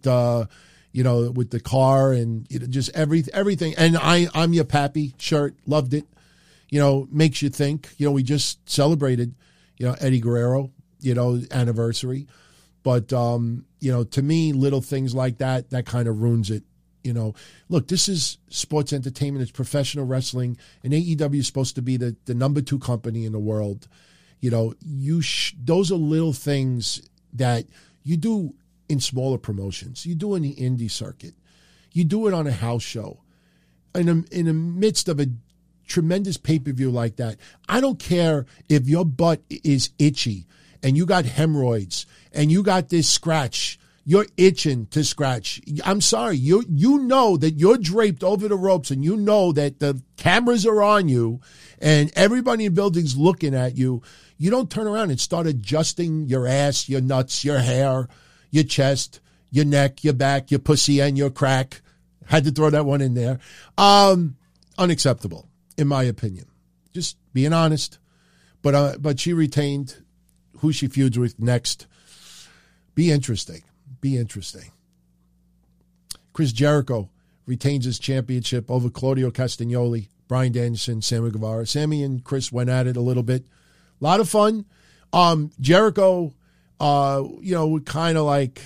with the car and just everything. And I'm your pappy shirt. Loved it. Makes you think. We just celebrated, Eddie Guerrero, anniversary. But, to me, little things like that kind of ruins it. Look, this is sports entertainment. It's professional wrestling, and AEW is supposed to be the number 2 company in the world. Those are little things that you do in smaller promotions. You do in the indie circuit. You do it on a house show. In the midst of a tremendous pay-per-view like that, I don't care if your butt is itchy and you got hemorrhoids and you got this scratch. You're itching to scratch. I'm sorry. You know that you're draped over the ropes and you know that the cameras are on you and everybody in the building's looking at you. You don't turn around and start adjusting your ass, your nuts, your hair, your chest, your neck, your back, your pussy, and your crack. Had to throw that one in there. Unacceptable, in my opinion. Just being honest. But she retained. Who she feuds with next. Be interesting. Chris Jericho retains his championship over Claudio Castagnoli, Bryan Danielson, Sammy Guevara. Sammy and Chris went at it a little bit. A lot of fun. Jericho, kind of like,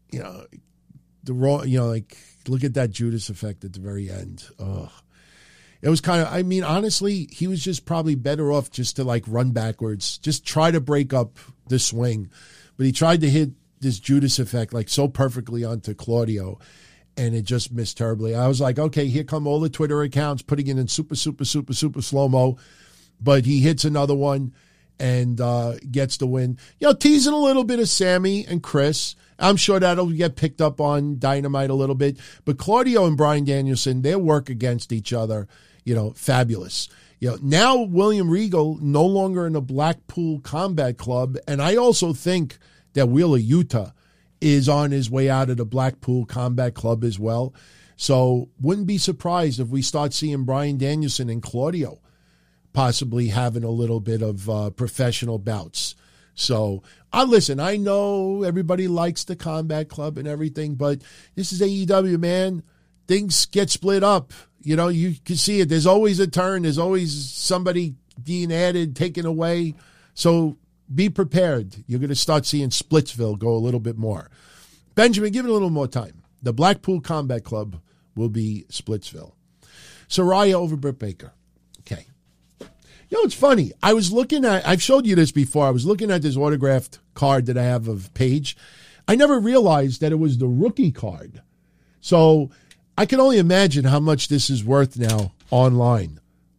the raw, look at that Judas effect at the very end. Ugh. It was kind of, honestly, he was just probably better off just to run backwards, just try to break up the swing. But he tried to hit this Judas effect so perfectly onto Claudio, and it just missed terribly. I was like, okay, here come all the Twitter accounts putting it in super slow-mo, but he hits another one and gets the win. Teasing a little bit of Sammy and Chris. I'm sure that'll get picked up on Dynamite a little bit. But Claudio and Bryan Danielson, their work against each other, fabulous. Now William Regal no longer in the Blackpool Combat Club, and I also think that Wheeler Yuta is on his way out of the Blackpool Combat Club as well. So wouldn't be surprised if we start seeing Bryan Danielson and Claudio possibly having a little bit of professional bouts. So, listen, I know everybody likes the Combat Club and everything, but this is AEW, man. Things get split up. You can see it. There's always a turn. There's always somebody being added, taken away. So be prepared. You're going to start seeing Splitsville go a little bit more. Benjamin, give it a little more time. The Blackpool Combat Club will be Splitsville. Saraya over Britt Baker. Okay. It's funny. I've showed you this before. I was looking at this autographed card that I have of Paige. I never realized that it was the rookie card. So I can only imagine how much this is worth now online.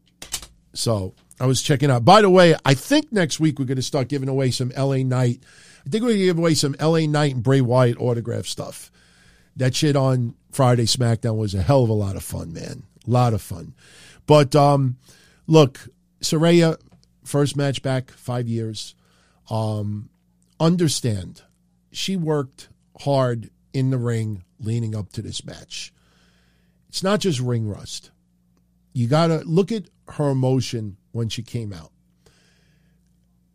So I was checking out. By the way, I think next week we're going to start giving away some LA Knight. I think we're going to give away some LA Knight and Bray Wyatt autograph stuff. That shit on Friday SmackDown was a hell of a lot of fun, man. A lot of fun. But look, Saraya, first match back, 5 years. Understand, she worked hard in the ring leading up to this match. It's not just ring rust. You got to look at her emotion when she came out.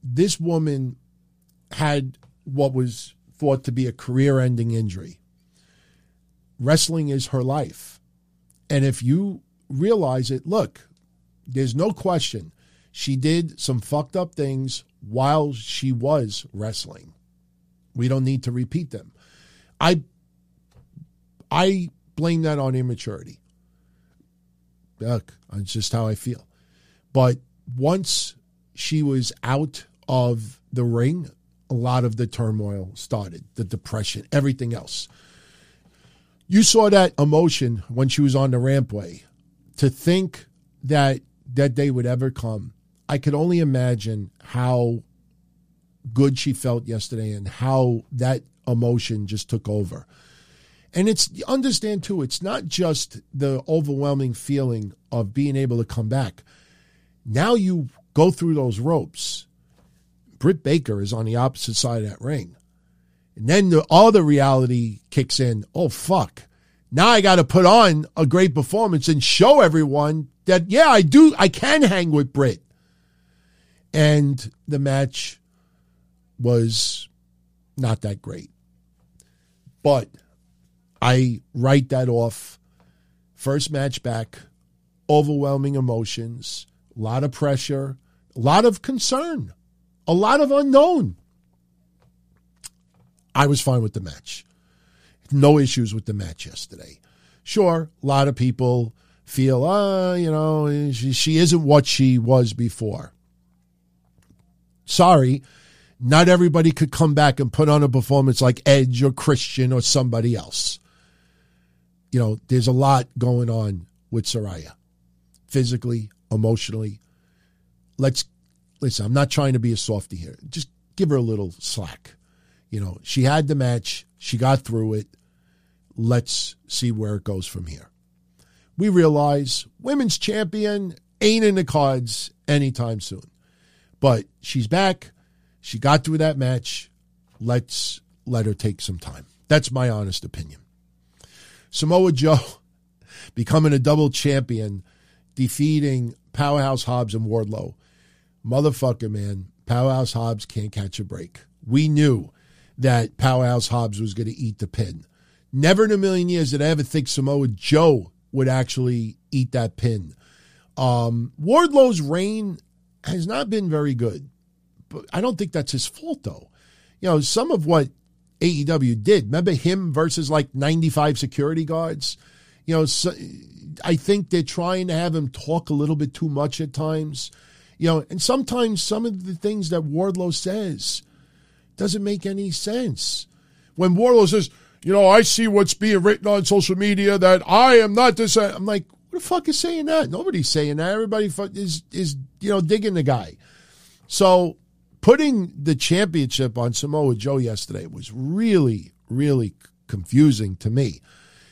this woman had what was thought to be a career-ending injury. Wrestling is her life. And if you realize it, look, there's no question she did some fucked up things while she was wrestling. We don't need to repeat them. I blame that on immaturity. Look, it's just how I feel. But once she was out of the ring, a lot of the turmoil started, the depression, everything else. You saw that emotion when she was on the rampway. To think that day would ever come, I could only imagine how good she felt yesterday and how that emotion just took over. And understand too, it's not just the overwhelming feeling of being able to come back. Now you go through those ropes. Britt Baker is on the opposite side of that ring. And then the other reality kicks in. Oh, fuck. Now I got to put on a great performance and show everyone that, yeah, I can hang with Britt. And the match was not that great. But I write that off. First match back, overwhelming emotions, a lot of pressure, a lot of concern, a lot of unknown. I was fine with the match. No issues with the match yesterday. Sure, a lot of people feel, she isn't what she was before. Sorry, not everybody could come back and put on a performance like Edge or Christian or somebody else. There's a lot going on with Saraya. Physically, emotionally. Listen, I'm not trying to be a softie here. Just give her a little slack. She had the match. She got through it. Let's see where it goes from here. We realize women's champion ain't in the cards anytime soon. But she's back. She got through that match. Let's let her take some time. That's my honest opinion. Samoa Joe becoming a double champion, defeating Powerhouse Hobbs and Wardlow. Motherfucker, man. Powerhouse Hobbs can't catch a break. We knew that Powerhouse Hobbs was going to eat the pin. Never in a million years did I ever think Samoa Joe would actually eat that pin. Wardlow's reign has not been very good, but I don't think that's his fault, though. Some of what AEW did, remember him versus like 95 security guards? I think they're trying to have him talk a little bit too much at times. And sometimes some of the things that Wardlow says doesn't make any sense. When Wardlow says, I see what's being written on social media that I am not this. I'm like, who the fuck is saying that? Nobody's saying that. Everybody is digging the guy. So putting the championship on Samoa Joe yesterday was really, really confusing to me.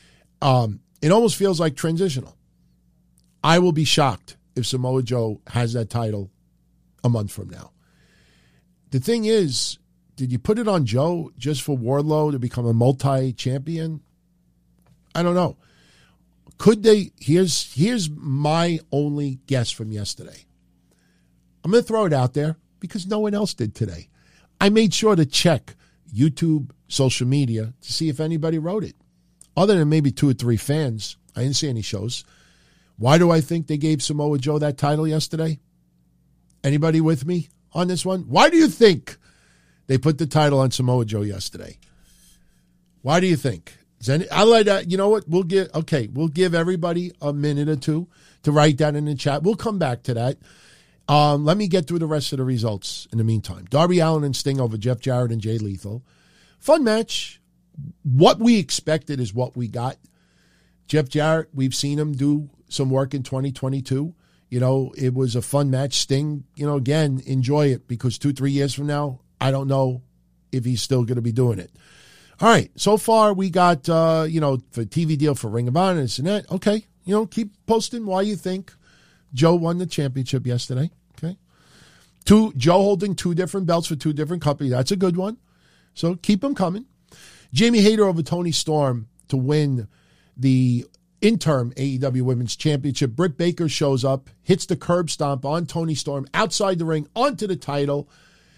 It almost feels like transitional. I will be shocked if Samoa Joe has that title a month from now. The thing is, did you put it on Joe just for Wardlow to become a multi-champion? I don't know. Could they? Here's my only guess from yesterday. I'm going to throw it out there because no one else did today. I made sure to check YouTube, social media to see if anybody wrote it. Other than maybe 2 or 3 fans, I didn't see any shows. Why do I think they gave Samoa Joe that title yesterday? Anybody with me on this one? Why do you think they put the title on Samoa Joe yesterday? Why do you think? I'll let that, you know what? We'll give everybody a minute or two to write that in the chat. We'll come back to that. Let me get through the rest of the results in the meantime. Darby Allin and Sting over Jeff Jarrett and Jay Lethal. Fun match. What we expected is what we got. Jeff Jarrett, we've seen him do some work in 2022. It was a fun match. Sting, again, enjoy it because 2-3 years from now, I don't know if he's still going to be doing it. All right. So far, we got, for TV deal for Ring of Honor, this and that. Okay. Keep posting why you think Joe won the championship yesterday. Okay. Joe holding 2 different belts for 2 different companies. That's a good one. So keep them coming. Jamie Hayter over Toni Storm to win the interim AEW Women's Championship. Britt Baker shows up, hits the curb stomp on Toni Storm outside the ring onto the title.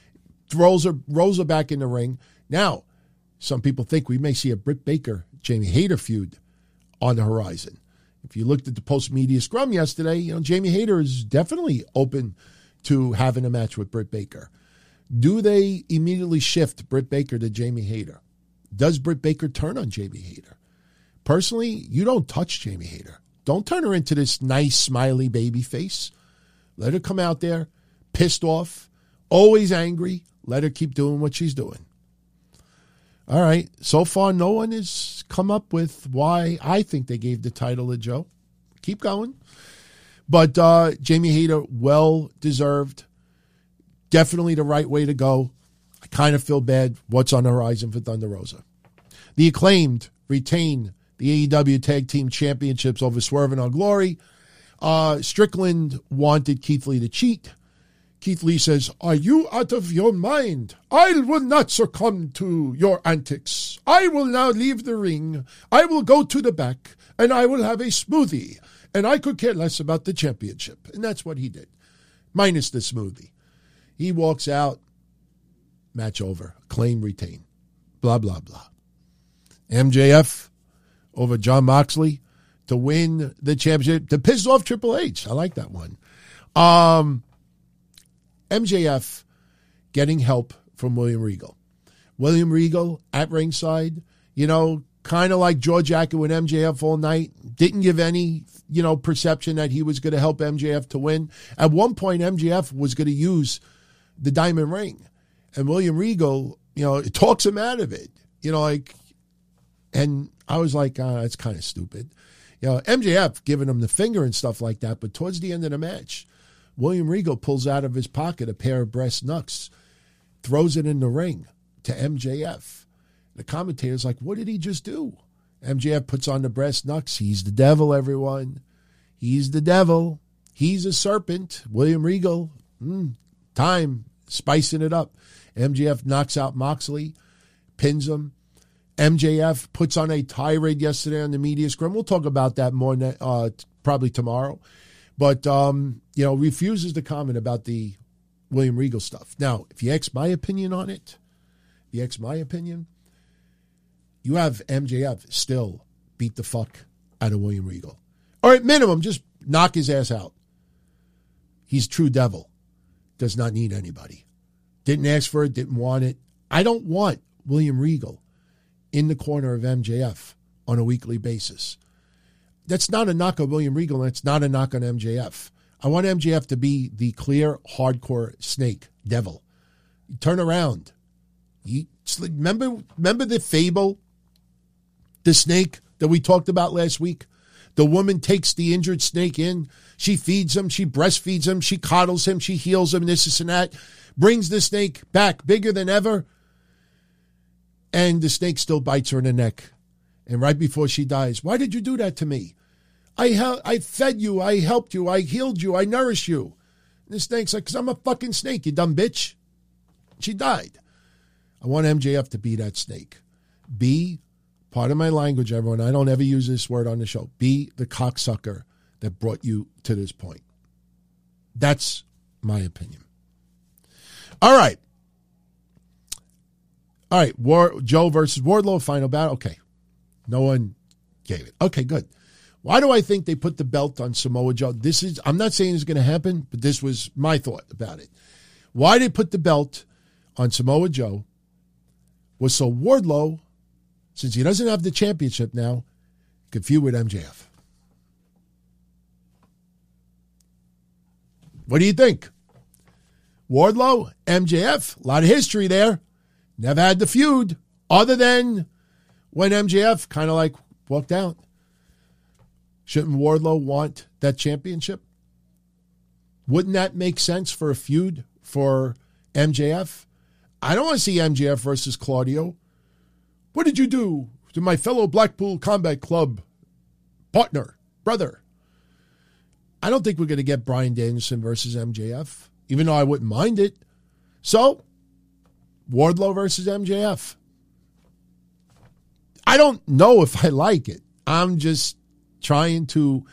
rolls her back in the ring. Now, some people think we may see a Britt Baker, Jamie Hayter feud on the horizon. If you looked at the post-media scrum yesterday, Jamie Hayter is definitely open to having a match with Britt Baker. Do they immediately shift Britt Baker to Jamie Hayter? Does Britt Baker turn on Jamie Hayter? Personally, you don't touch Jamie Hayter. Don't turn her into this nice, smiley baby face. Let her come out there, pissed off, always angry. Let her keep doing what she's doing. All right. So far, no one has come up with why I think they gave the title to Joe. Keep going. But Jamie Hayter, well-deserved. Definitely the right way to go. I kind of feel bad what's on the horizon for Thunder Rosa. The Acclaimed retain the AEW Tag Team Championships over Swerve and Our Glory. Strickland wanted Keith Lee to cheat. Keith Lee says, "Are you out of your mind? I will not succumb to your antics. I will now leave the ring. I will go to the back, and I will have a smoothie. And I could care less about the championship." And that's what he did, minus the smoothie. He walks out, match over, claim retain, blah, blah, blah. MJF over Jon Moxley to win the championship, to piss off Triple H. I like that one. MJF getting help from William Regal. William Regal at ringside, kind of like George Ackett with MJF all night. Didn't give any, perception that he was going to help MJF to win. At one point, MJF was going to use the diamond ring. And William Regal, it talks him out of it. And I was like, that's kind of stupid. MJF giving him the finger and stuff like that. But towards the end of the match, William Regal pulls out of his pocket a pair of breast knucks, throws it in the ring to MJF. The commentator's like, what did he just do? MJF puts on the breast knucks. He's the devil, everyone. He's the devil. He's a serpent. William Regal, time, spicing it up. MJF knocks out Moxley, pins him. MJF puts on a tirade yesterday on the media scrum. We'll talk about that more probably tomorrow. But, refuses to comment about the William Regal stuff. Now, if you ask my opinion on it, you have MJF still beat the fuck out of William Regal. Or at minimum, just knock his ass out. He's true devil. Does not need anybody. Didn't ask for it, didn't want it. I don't want William Regal in the corner of MJF on a weekly basis. That's not a knock on William Regal, and it's not a knock on MJF. I want MJF to be the clear, hardcore snake, devil. Turn around. Remember the fable, the snake that we talked about last week? The woman takes the injured snake in. She feeds him. She breastfeeds him. She coddles him. She heals him, this and that. Brings the snake back bigger than ever. And the snake still bites her in the neck. And right before she dies, why did you do that to me? I fed you. I helped you. I healed you. I nourished you. And the snake's like, because I'm a fucking snake, you dumb bitch. She died. I want MJF to be that snake. Be, part of my language, everyone, I don't ever use this word on the show, be the cocksucker that brought you to this point. That's my opinion. All right. Joe versus Wardlow, final battle. Okay. No one gave it. Okay, good. Why do I think they put the belt on Samoa Joe? I'm not saying it's going to happen, but this was my thought about it. Why they put the belt on Samoa Joe was so Wardlow, since he doesn't have the championship now, could feud with MJF. What do you think? Wardlow, MJF, a lot of history there. Never had the feud, other than when MJF kind of like walked out. Shouldn't Wardlow want that championship? Wouldn't that make sense for a feud for MJF? I don't want to see MJF versus Claudio. What did you do to my fellow Blackpool Combat Club partner, brother? I don't think we're going to get Bryan Danielson versus MJF, even though I wouldn't mind it. So, Wardlow versus MJF. I don't know if I like it. I'm just trying to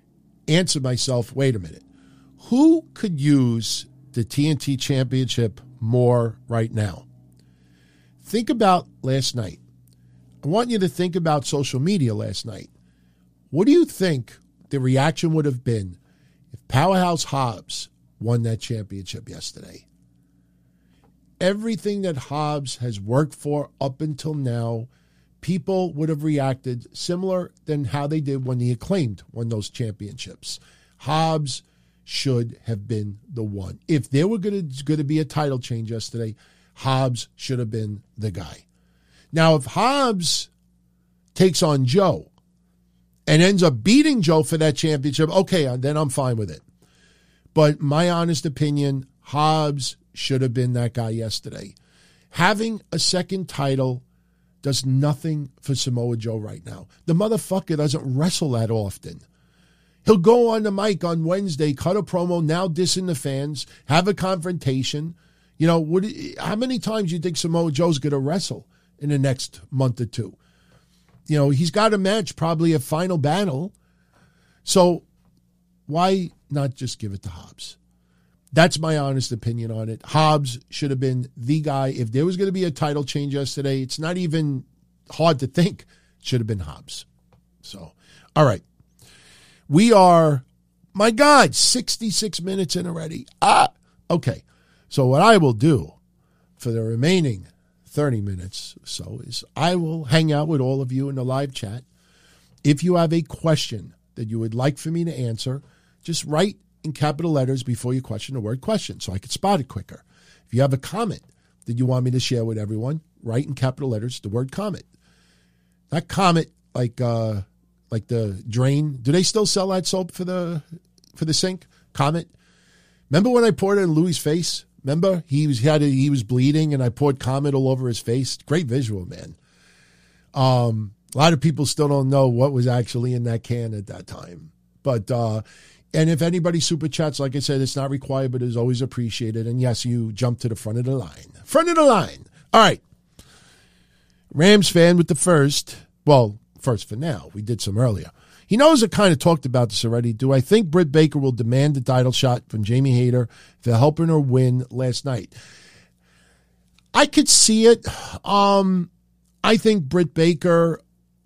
answer myself, wait a minute. Who could use the TNT Championship more right now. Think about last night. I want you to think about social media last night. What do you think the reaction would have been if Powerhouse Hobbs won that championship yesterday? Everything that Hobbs has worked for up until now, people would have reacted similar than how they did when the Acclaimed won those championships. Hobbs should have been the one. If there were going to be a title change yesterday, Hobbs should have been the guy. Now, if Hobbs takes on Joe and ends up beating Joe for that championship, okay, then I'm fine with it. But my honest opinion, Hobbs should have been that guy yesterday. Having a second title does nothing for Samoa Joe right now. The motherfucker doesn't wrestle that often. He'll go on the mic on Wednesday, cut a promo, now dissing the fans, have a confrontation. You know, how many times do you think Samoa Joe's going to wrestle in the next month or two? You know, he's got a match, probably a final battle. So why not just give it to Hobbs? That's my honest opinion on it. Hobbs should have been the guy. If there was going to be a title change yesterday, it's not even hard to think. It should have been Hobbs. So, all right. We are, my God, 66 minutes in already. Okay. So what I will do for the remaining 30 minutes or so is I will hang out with all of you in the live chat. If you have a question that you would like for me to answer, just write in capital letters before you question the word question so I can spot it quicker. If you have a comment that you want me to share with everyone, write in capital letters the word comment. Not comet like the drain. Do they still sell that soap for the sink? Comet. Remember when I poured it in Louis' face? Remember he was bleeding and I poured Comet all over his face. Great visual, man. A lot of people still don't know what was actually in that can at that time. But and if anybody super chats, like I said, it's not required, but it's always appreciated. And yes, you jump to the front of the line. Front of the line. All right. Rams fan with the first. Well, first for now. We did some earlier. He knows I kind of talked about this already. Do I think Britt Baker will demand the title shot from Jamie Hayter for helping her win last night? I could see it. I think Britt Baker.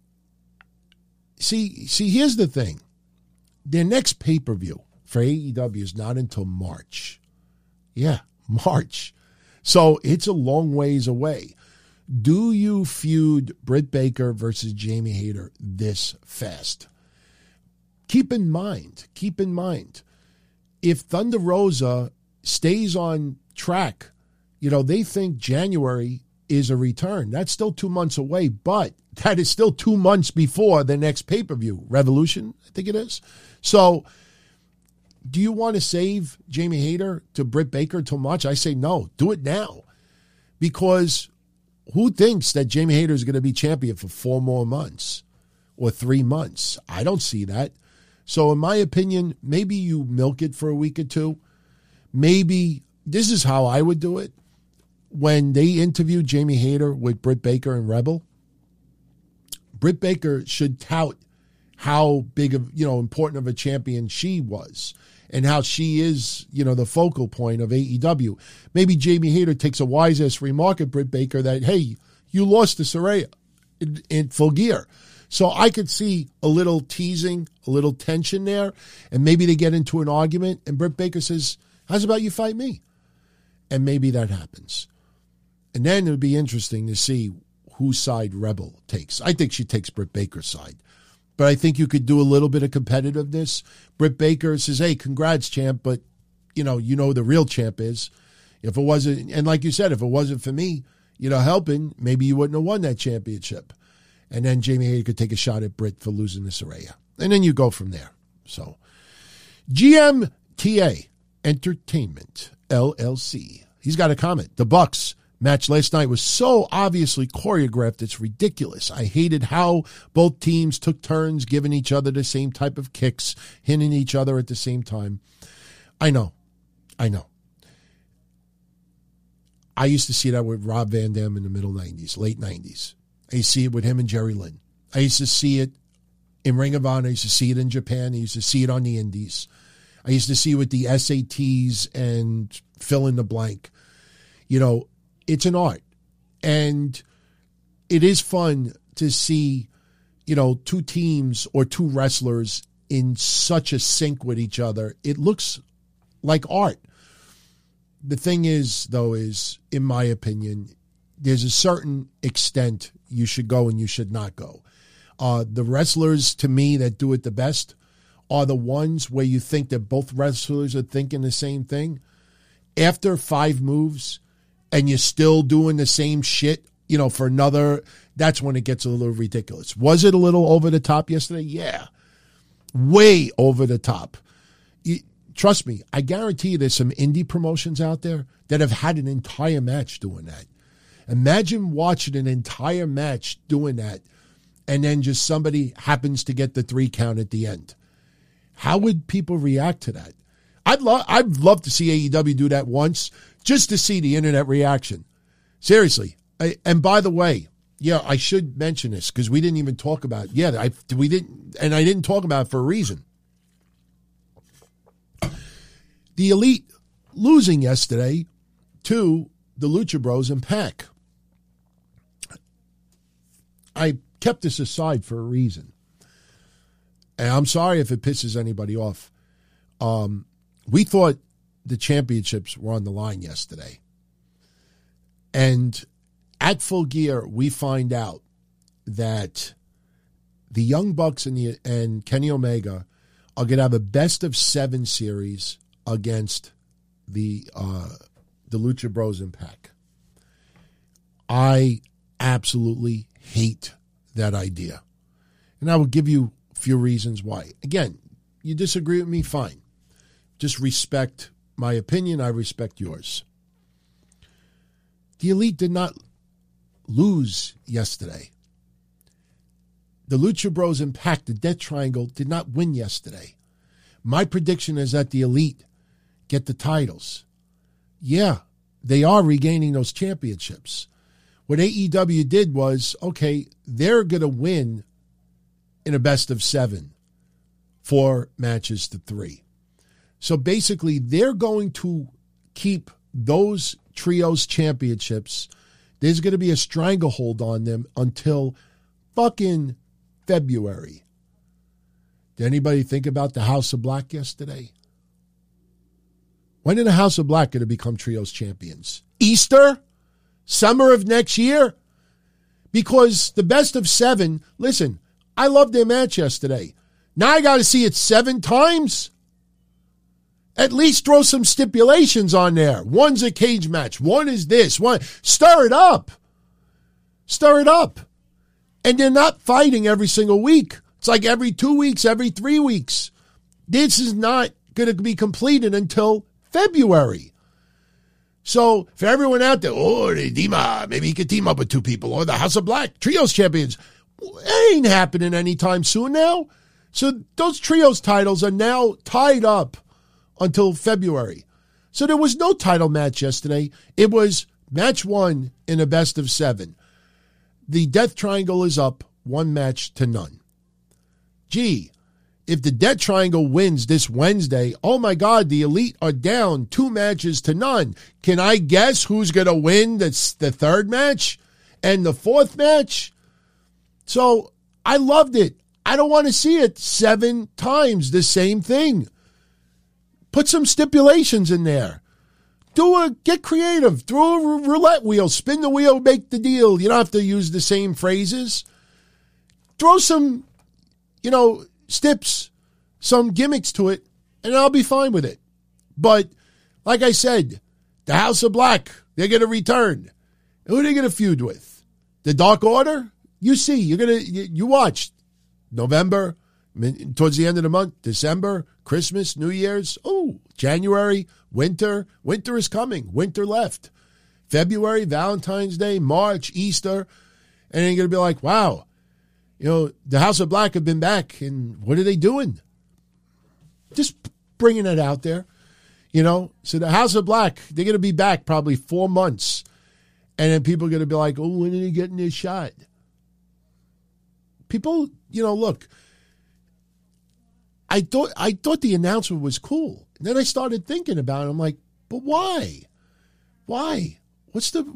See, here's the thing. Their next pay-per-view for AEW is not until March. Yeah, March. So it's a long ways away. Do you feud Britt Baker versus Jamie Hayter this fast? Keep in mind, if Thunder Rosa stays on track, they think January is a return. That's still 2 months away, but that is still 2 months before the next pay-per-view. Revolution, I think it is. So do you want to save Jamie Hayter to Britt Baker until March? I say no. Do it now. Because who thinks that Jamie Hayter is going to be champion for 4 more months or 3 months? I don't see that. So in my opinion, maybe you milk it for a week or two. Maybe this is how I would do it. When they interviewed Jamie Hayter with Britt Baker and Rebel, Britt Baker should tout how big of, important of a champion she was and how she is, the focal point of AEW. Maybe Jamie Hayter takes a wise-ass remark at Britt Baker that, hey, you lost to Saraya in Full Gear. So I could see a little teasing, a little tension there, and maybe they get into an argument, and Britt Baker says, how's about you fight me? And maybe that happens. And then it would be interesting to see whose side Rebel takes. I think she takes Britt Baker's side. But I think you could do a little bit of competitiveness. Britt Baker says, hey, congrats, champ, but you know the real champ is. If it wasn't, and like you said, if it wasn't for me, helping, maybe you wouldn't have won that championship. And then Jamie Hayter could take a shot at Britt for losing to Saraya. And then you go from there. So, GMTA Entertainment, LLC. He's got a comment. The Bucks match last night was so obviously choreographed, it's ridiculous. I hated how both teams took turns giving each other the same type of kicks, hitting each other at the same time. I know. I used to see that with Rob Van Dam in the middle 90s, late 90s. I used to see it with him and Jerry Lynn. I used to see it in Ring of Honor. I used to see it in Japan. I used to see it on the Indies. I used to see it with the SATs and fill in the blank. It's an art. And it is fun to see, two teams or two wrestlers in such a sync with each other. It looks like art. The thing is, though, in my opinion, there's a certain extent you should go and you should not go. The wrestlers, to me, that do it the best are the ones where you think that both wrestlers are thinking the same thing. After 5 moves and you're still doing the same shit, for another, that's when it gets a little ridiculous. Was it a little over the top yesterday? Yeah. Way over the top. Trust me, I guarantee you there's some indie promotions out there that have had an entire match doing that. Imagine watching an entire match doing that, and then just somebody happens to get the 3 count at the end. How would people react to that? I'd love to see AEW do that once, just to see the internet reaction. Seriously. And by the way, I should mention this because we didn't even talk about it. Yeah, we didn't, and I didn't talk about it for a reason. The Elite losing yesterday to the Lucha Bros and PAC. I kept this aside for a reason. And I'm sorry if it pisses anybody off. We thought the championships were on the line yesterday. And at Full Gear, we find out that the Young Bucks and Kenny Omega are going to have a best-of-7 series against the Lucha Bros and PAC. I absolutely hate that idea. And I will give you a few reasons why. Again, you disagree with me, fine. Just respect my opinion. I respect yours. The Elite did not lose yesterday. The Lucha Bros and PAC, the Death Triangle, did not win yesterday. My prediction is that the Elite get the titles. Yeah, they are regaining those championships. What AEW did was, okay, they're going to win in a best-of-7, 4 matches to 3. So basically, they're going to keep those trios championships. There's going to be a stranglehold on them until fucking February. Did anybody think about the House of Black yesterday? When are the House of Black going to become trios champions? Easter? Summer of next year? Because the best-of-7, listen, I loved their match yesterday. Now I got to see it 7 times? At least throw some stipulations on there. One's a cage match. One is this. One. Stir it up. Stir it up. And they're not fighting every single week. It's like every 2 weeks, every 3 weeks. This is not going to be completed until February. So for everyone out there, Dima, maybe he could team up with 2 people, or the House of Black, trios champions. It ain't happening anytime soon now. So those trios titles are now tied up until February. So there was no title match yesterday. It was match 1 in a best-of-7. The Death Triangle is up 1 match to none. Gee, if the Death Triangle wins this Wednesday, oh my God, the Elite are down 2 matches to none. Can I guess who's going to win the 3rd match and the 4th match? So I loved it. I don't want to see it 7 times the same thing. Put some stipulations in there. Get creative. Throw a roulette wheel. Spin the wheel, make the deal. You don't have to use the same phrases. Throw some, stips, some gimmicks to it, and I'll be fine with it. But, like I said, the House of Black, they're going to return. Who are they going to feud with? The Dark Order? You see, you watch. November, towards the end of the month, December, Christmas, New Year's, January, winter. Winter is coming. Winter left. February, Valentine's Day, March, Easter. And then you're going to be like, wow, the House of Black have been back, and what are they doing? Just bringing it out there, So the House of Black, they're going to be back probably 4 months. And then people are going to be like, when are they getting this shot? People, look, I thought the announcement was cool. And then I started thinking about it. I'm like, but why? Why? What's the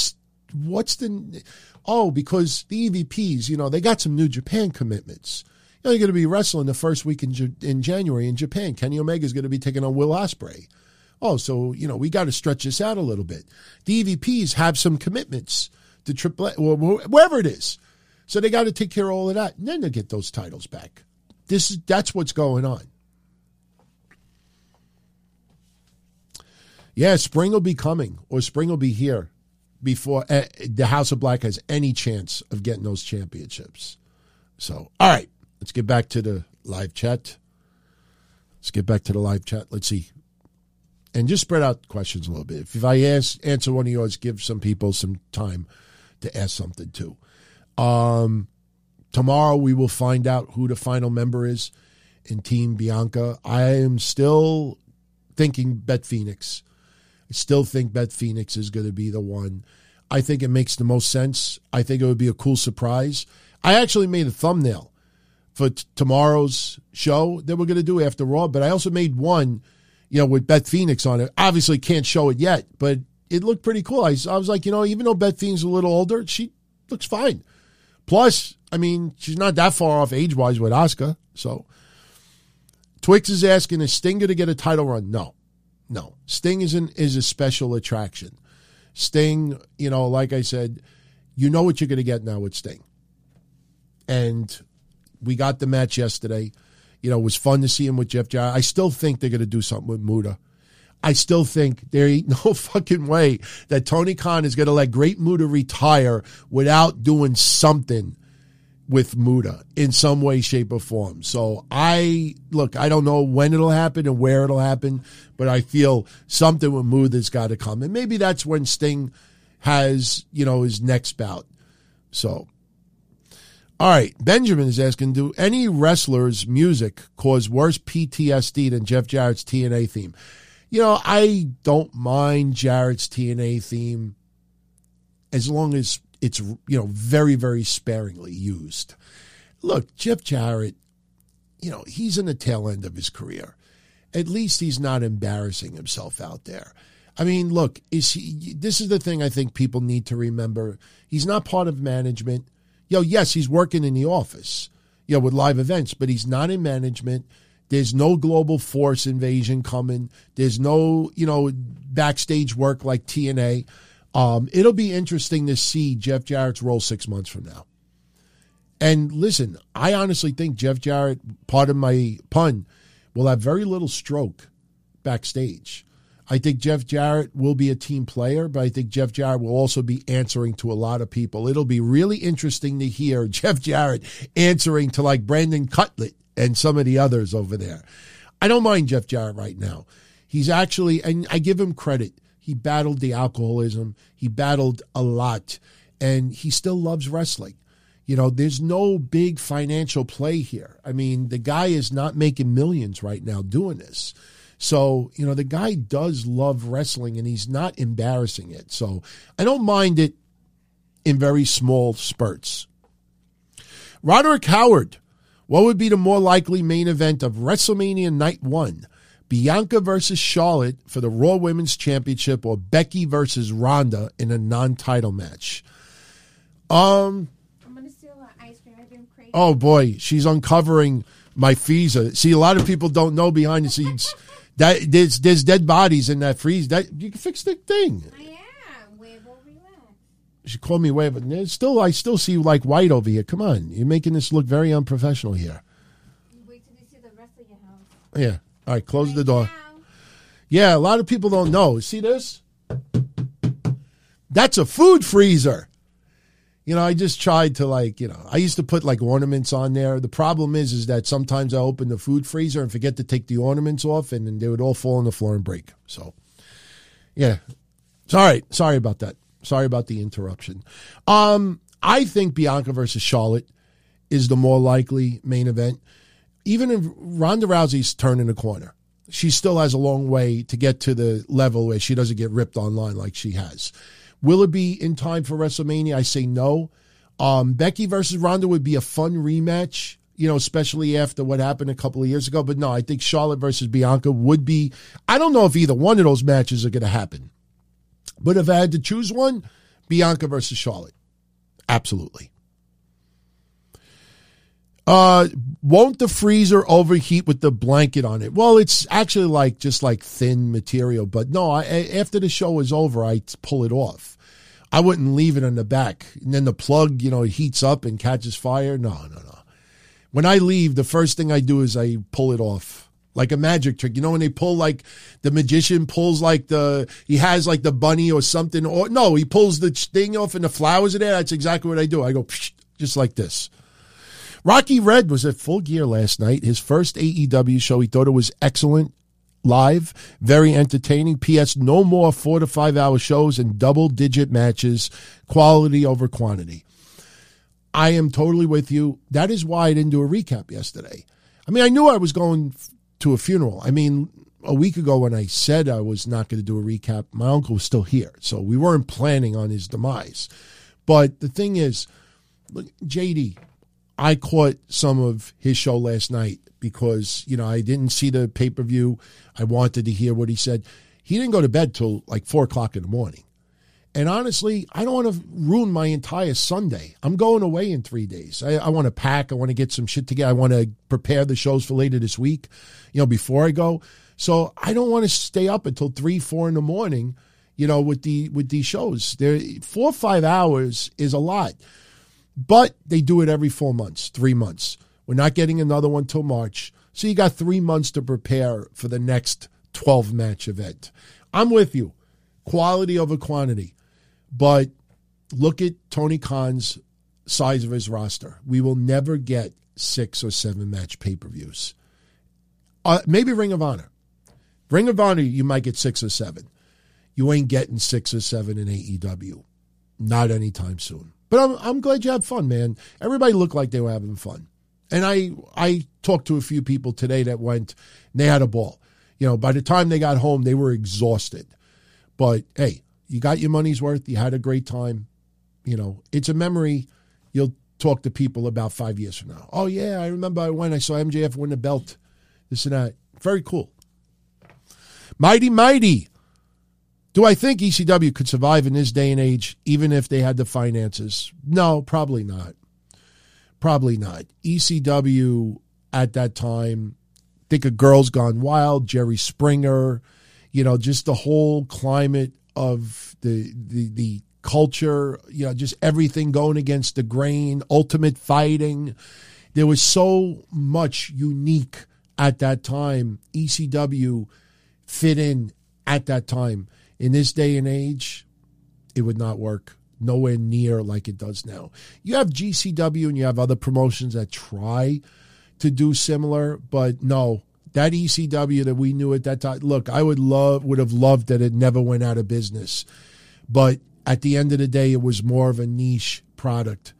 because the EVPs, they got some New Japan commitments. They're going to be wrestling the first week in January in Japan. Kenny Omega is going to be taking on Will Ospreay. Oh, so, we got to stretch this out a little bit. The EVPs have some commitments to AAA, or wherever it is. So they got to take care of all of that, and then they'll get those titles back. That's what's going on. Yeah, spring will be coming, or spring will be here before the House of Black has any chance of getting those championships. So, all right, let's get back to the live chat. Let's see. And just spread out questions a little bit. If I answer one of yours, give some people some time to ask something too. Tomorrow we will find out who the final member is in Team Bianca. I am still thinking Beth Phoenix. I still think Beth Phoenix is going to be the one. I think it makes the most sense. I think it would be a cool surprise. I actually made a thumbnail for tomorrow's show that we're going to do after Raw, but I also made one, with Beth Phoenix on it. Obviously can't show it yet, but it looked pretty cool. I was like, even though Beth Phoenix is a little older, she looks fine. Plus, she's not that far off age-wise with Asuka. So, Twix is asking, is Sting going to get a title run? No. Sting is a special attraction. Sting, like I said, what you're going to get now with Sting. And we got the match yesterday. It was fun to see him with Jeff Jarrett. I still think they're going to do something with Muta. I still think there ain't no fucking way that Tony Khan is going to let Great Muta retire without doing something with Muta in some way, shape, or form. So I don't know when it'll happen and where it'll happen, but I feel something with Muta's got to come. And maybe that's when Sting has, his next bout. So, all right. Benjamin is asking, do any wrestlers' music cause worse PTSD than Jeff Jarrett's TNA theme? I don't mind Jarrett's TNA theme as long as it's, very, very sparingly used. Look, Jeff Jarrett, he's in the tail end of his career. At least he's not embarrassing himself out there. Look, this is the thing I think people need to remember. He's not part of management. Yes, he's working in the office, with live events, but he's not in management. There's no global force invasion coming. There's no, backstage work like TNA. It'll be interesting to see Jeff Jarrett's role 6 months from now. And listen, I honestly think Jeff Jarrett, pardon my pun, will have very little stroke backstage. I think Jeff Jarrett will be a team player, but I think Jeff Jarrett will also be answering to a lot of people. It'll be really interesting to hear Jeff Jarrett answering to like Brandon Cutlet and some of the others over there. I don't mind Jeff Jarrett right now. He's actually, and I give him credit, he battled the alcoholism. He battled a lot, and he still loves wrestling. There's no big financial play here. The guy is not making millions right now doing this. So, the guy does love wrestling, and he's not embarrassing it. So I don't mind it in very small spurts. Roderick Howard, what would be the more likely main event of WrestleMania Night 1? Bianca versus Charlotte for the Raw Women's Championship, or Becky versus Ronda in a non-title match? I'm going to steal ice cream. I've been crazy. Oh, boy. She's uncovering my freezer. See, a lot of people don't know behind the scenes that there's dead bodies in that freezer. That you can fix the thing. I am. Huevo, relax. She called me Huevo. I still see like white over here. Come on. You're making this look very unprofessional here. Wait till you see the rest of your house. Yeah. All right, close the door. Now. Yeah, a lot of people don't know. See this? That's a food freezer. I just tried to I used to put like ornaments on there. The problem is that sometimes I open the food freezer and forget to take the ornaments off, and then they would all fall on the floor and break. So, yeah. Sorry about that. Sorry about the interruption. I think Bianca versus Charlotte is the more likely main event. Even if Ronda Rousey's turning the corner, she still has a long way to get to the level where she doesn't get ripped online like she has. Will it be in time for WrestleMania? I say no. Becky versus Ronda would be a fun rematch, especially after what happened a couple of years ago. But no, I think Charlotte versus Bianca would be. I don't know if either one of those matches are going to happen. But if I had to choose one, Bianca versus Charlotte. Absolutely. Won't the freezer overheat with the blanket on it? Well, it's actually just like thin material. But no, after the show is over, I pull it off. I wouldn't leave it in the back. And then the plug, it heats up and catches fire. No. When I leave, the first thing I do is I pull it off. Like a magic trick. When they pull the magician pulls he has the bunny or something. Or no, he pulls the thing off and the flowers are there. That's exactly what I do. I go just like this. Rocky Red was at Full Gear last night. His first AEW show. He thought it was excellent. Live, very entertaining. P.S. No more 4 to 5 hour shows and double-digit matches, quality over quantity. I am totally with you. That is why I didn't do a recap yesterday. I knew I was going to a funeral. A week ago when I said I was not going to do a recap, my uncle was still here, so we weren't planning on his demise. But the thing is, look, JD, I caught some of his show last night because, I didn't see the pay-per-view. I wanted to hear what he said. He didn't go to bed till 4 o'clock in the morning. And honestly, I don't want to ruin my entire Sunday. I'm going away in 3 days. I want to pack. I want to get some shit together. I want to prepare the shows for later this week, before I go. So I don't want to stay up until 3, 4 in the morning, with these shows. 4 or 5 hours is a lot. But they do it every 4 months, 3 months. We're not getting another one till March. So you got 3 months to prepare for the next 12-match event. I'm with you. Quality over quantity. But look at Tony Khan's size of his roster. We will never get 6 or 7 match pay-per-views. Maybe Ring of Honor. Ring of Honor, you might get 6 or 7. You ain't getting 6 or 7 in AEW. Not anytime soon. But I'm glad you had fun, man. Everybody looked like they were having fun. And I talked to a few people today that went, and they had a ball. By the time they got home, they were exhausted. But, hey, you got your money's worth. You had a great time. It's a memory you'll talk to people about 5 years from now. Oh, yeah, I remember I saw MJF win the belt. This and that. Very cool. Mighty. Do I think ECW could survive in this day and age, even if they had the finances? No, probably not. Probably not. ECW at that time, think of Girls Gone Wild, Jerry Springer, just the whole climate of the culture, just everything going against the grain, ultimate fighting. There was so much unique at that time. ECW fit in at that time. In this day and age, it would not work. Nowhere near like it does now. You have GCW and you have other promotions that try to do similar, but no, that ECW that we knew at that time, look, I would have loved that it never went out of business. But at the end of the day, it was more of a niche product.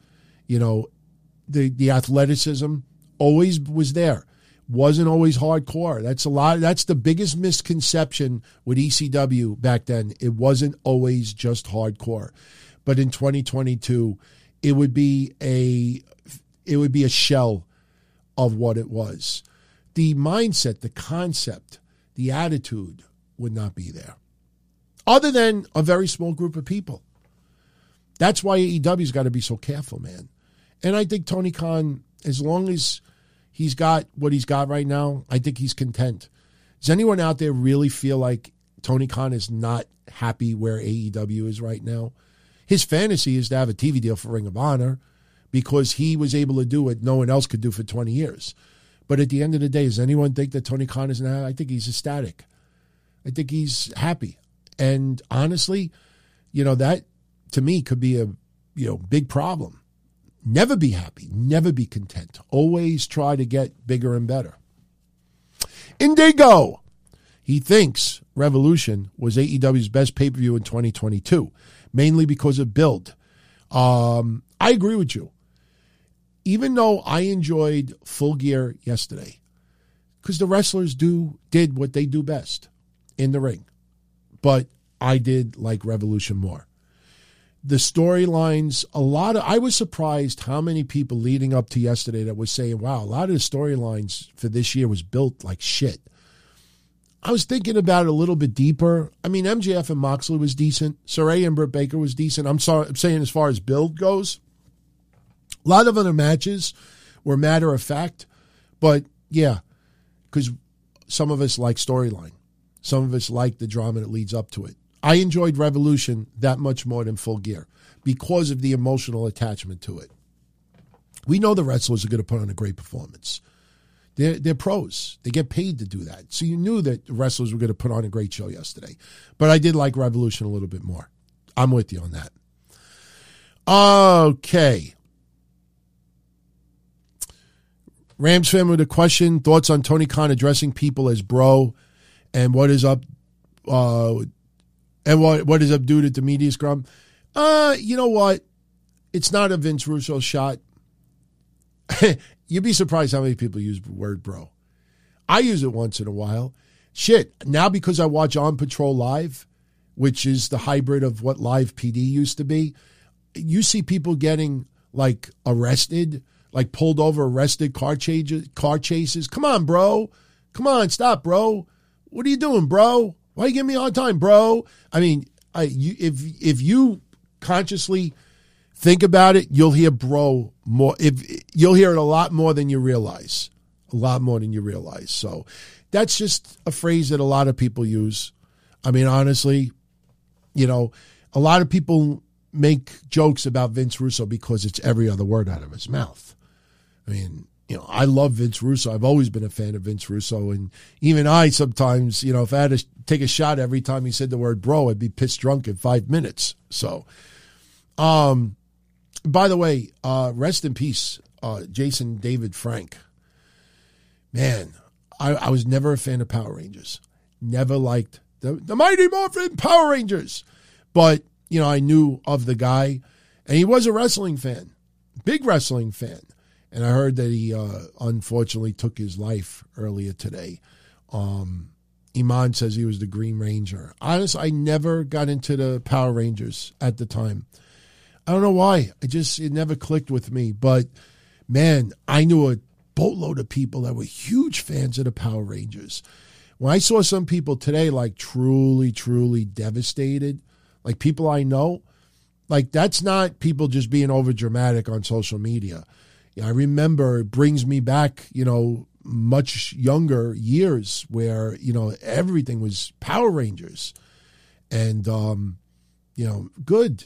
The athleticism always was there. Wasn't always hardcore. That's the biggest misconception with ECW back then. It wasn't always just hardcore. But in 2022, it would be a shell of what it was. The mindset, the concept, the attitude would not be there. Other than a very small group of people. That's why AEW's got to be so careful, man. And I think Tony Khan, as long as he's got what he's got right now, I think he's content. Does anyone out there really feel like Tony Khan is not happy where AEW is right now? His fantasy is to have a TV deal for Ring of Honor because he was able to do what no one else could do for 20 years. But at the end of the day, does anyone think that Tony Khan is not? I think he's ecstatic. I think he's happy. And honestly, that to me could be a big problem. Never be happy. Never be content. Always try to get bigger and better. Indigo. He thinks Revolution was AEW's best pay-per-view in 2022, mainly because of build. I agree with you. Even though I enjoyed Full Gear yesterday, because the wrestlers did what they do best in the ring. But I did like Revolution more. The storylines, I was surprised how many people leading up to yesterday that was saying, wow, a lot of the storylines for this year was built like shit. I was thinking about it a little bit deeper. I mean, MJF and Moxley was decent. Saraya and Britt Baker was decent. I'm saying as far as build goes. A lot of other matches were matter of fact. But, yeah, because some of us like storyline. Some of us like the drama that leads up to it. I enjoyed Revolution that much more than Full Gear because of the emotional attachment to it. We know the wrestlers are going to put on a great performance. They're pros. They get paid to do that. So you knew that the wrestlers were going to put on a great show yesterday. But I did like Revolution a little bit more. I'm with you on that. Okay. Rams fan with a question. Thoughts on Tony Khan addressing people as bro and what is up what is up dude at the media scrum? You know what? It's not a Vince Russo shot. You'd be surprised how many people use the word bro. I use it once in a while. Shit, now because I watch On Patrol Live, which is the hybrid of what Live PD used to be, you see people getting, like, arrested, like pulled over, arrested, car chases. Come on, bro. Come on, stop, bro. What are you doing, bro? Why are you giving me a hard time, bro? I mean, if you consciously think about it, you'll hear bro more. You'll hear it a lot more than you realize. A lot more than you realize. So that's just a phrase that a lot of people use. I mean, honestly, you know, a lot of people make jokes about Vince Russo because it's every other word out of his mouth. I mean, you know, I love Vince Russo. I've always been a fan of Vince Russo. And even I sometimes, you know, if I had to take a shot every time he said the word bro, I'd be pissed drunk in 5 minutes. So, by the way, rest in peace, Jason David Frank. Man, I was never a fan of Power Rangers. Never liked the Mighty Morphin Power Rangers. But, you know, I knew of the guy, and he was a wrestling fan, big wrestling fan. And I heard that he unfortunately took his life earlier today. Iman says he was the Green Ranger. Honestly, I never got into the Power Rangers at the time. I don't know why. It never clicked with me. But, man, I knew a boatload of people that were huge fans of the Power Rangers. When I saw some people today, like, truly, truly devastated, like people I know, like, that's not people just being over dramatic on social media. I remember it brings me back, you know, much younger years where, you know, everything was Power Rangers. And, you know, good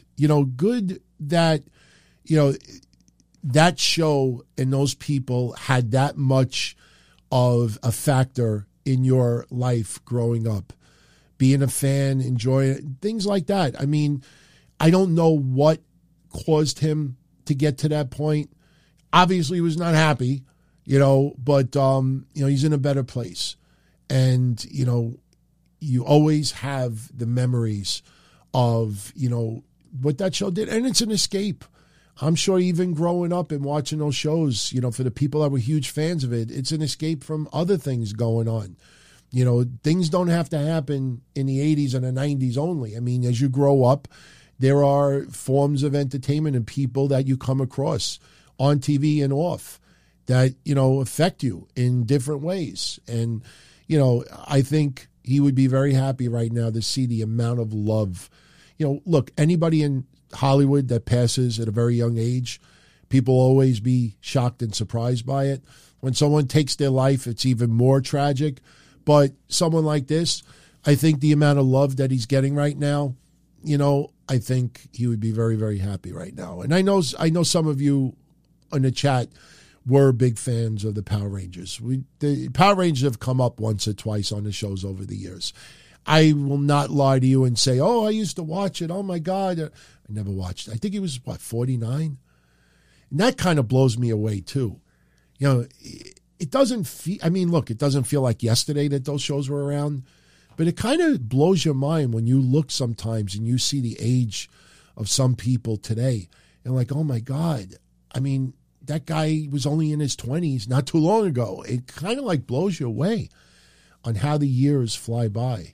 that, you know, that show and those people had that much of a factor in your life growing up. Being a fan, enjoying it, things like that. I mean, I don't know what caused him to get to that point. Obviously, he was not happy, you know, but, you know, he's in a better place. And, you know, you always have the memories of, you know, what that show did. And it's an escape. I'm sure even growing up and watching those shows, you know, for the people that were huge fans of it, it's an escape from other things going on. You know, things don't have to happen in the 80s and the 90s only. I mean, as you grow up, there are forms of entertainment and people that you come across on TV and off that, you know, affect you in different ways. And, you know, I think he would be very happy right now to see the amount of love. You know, look, anybody in Hollywood that passes at a very young age, people always be shocked and surprised by it. When someone takes their life, it's even more tragic. But someone like this, I think the amount of love that he's getting right now, you know, I think he would be very, very happy right now. And I know some of you in the chat were big fans of the Power Rangers. The Power Rangers have come up once or twice on the shows over the years. I will not lie to you and say, oh, I used to watch it. Oh, my God. I never watched it. I think he was, 49? And that kind of blows me away, too. You know, it doesn't feel, I mean, look, it doesn't feel like yesterday that those shows were around, but it kind of blows your mind when you look sometimes and you see the age of some people today. And like, oh, my God. I mean, that guy was only in his 20s not too long ago. It kind of like blows you away on how the years fly by.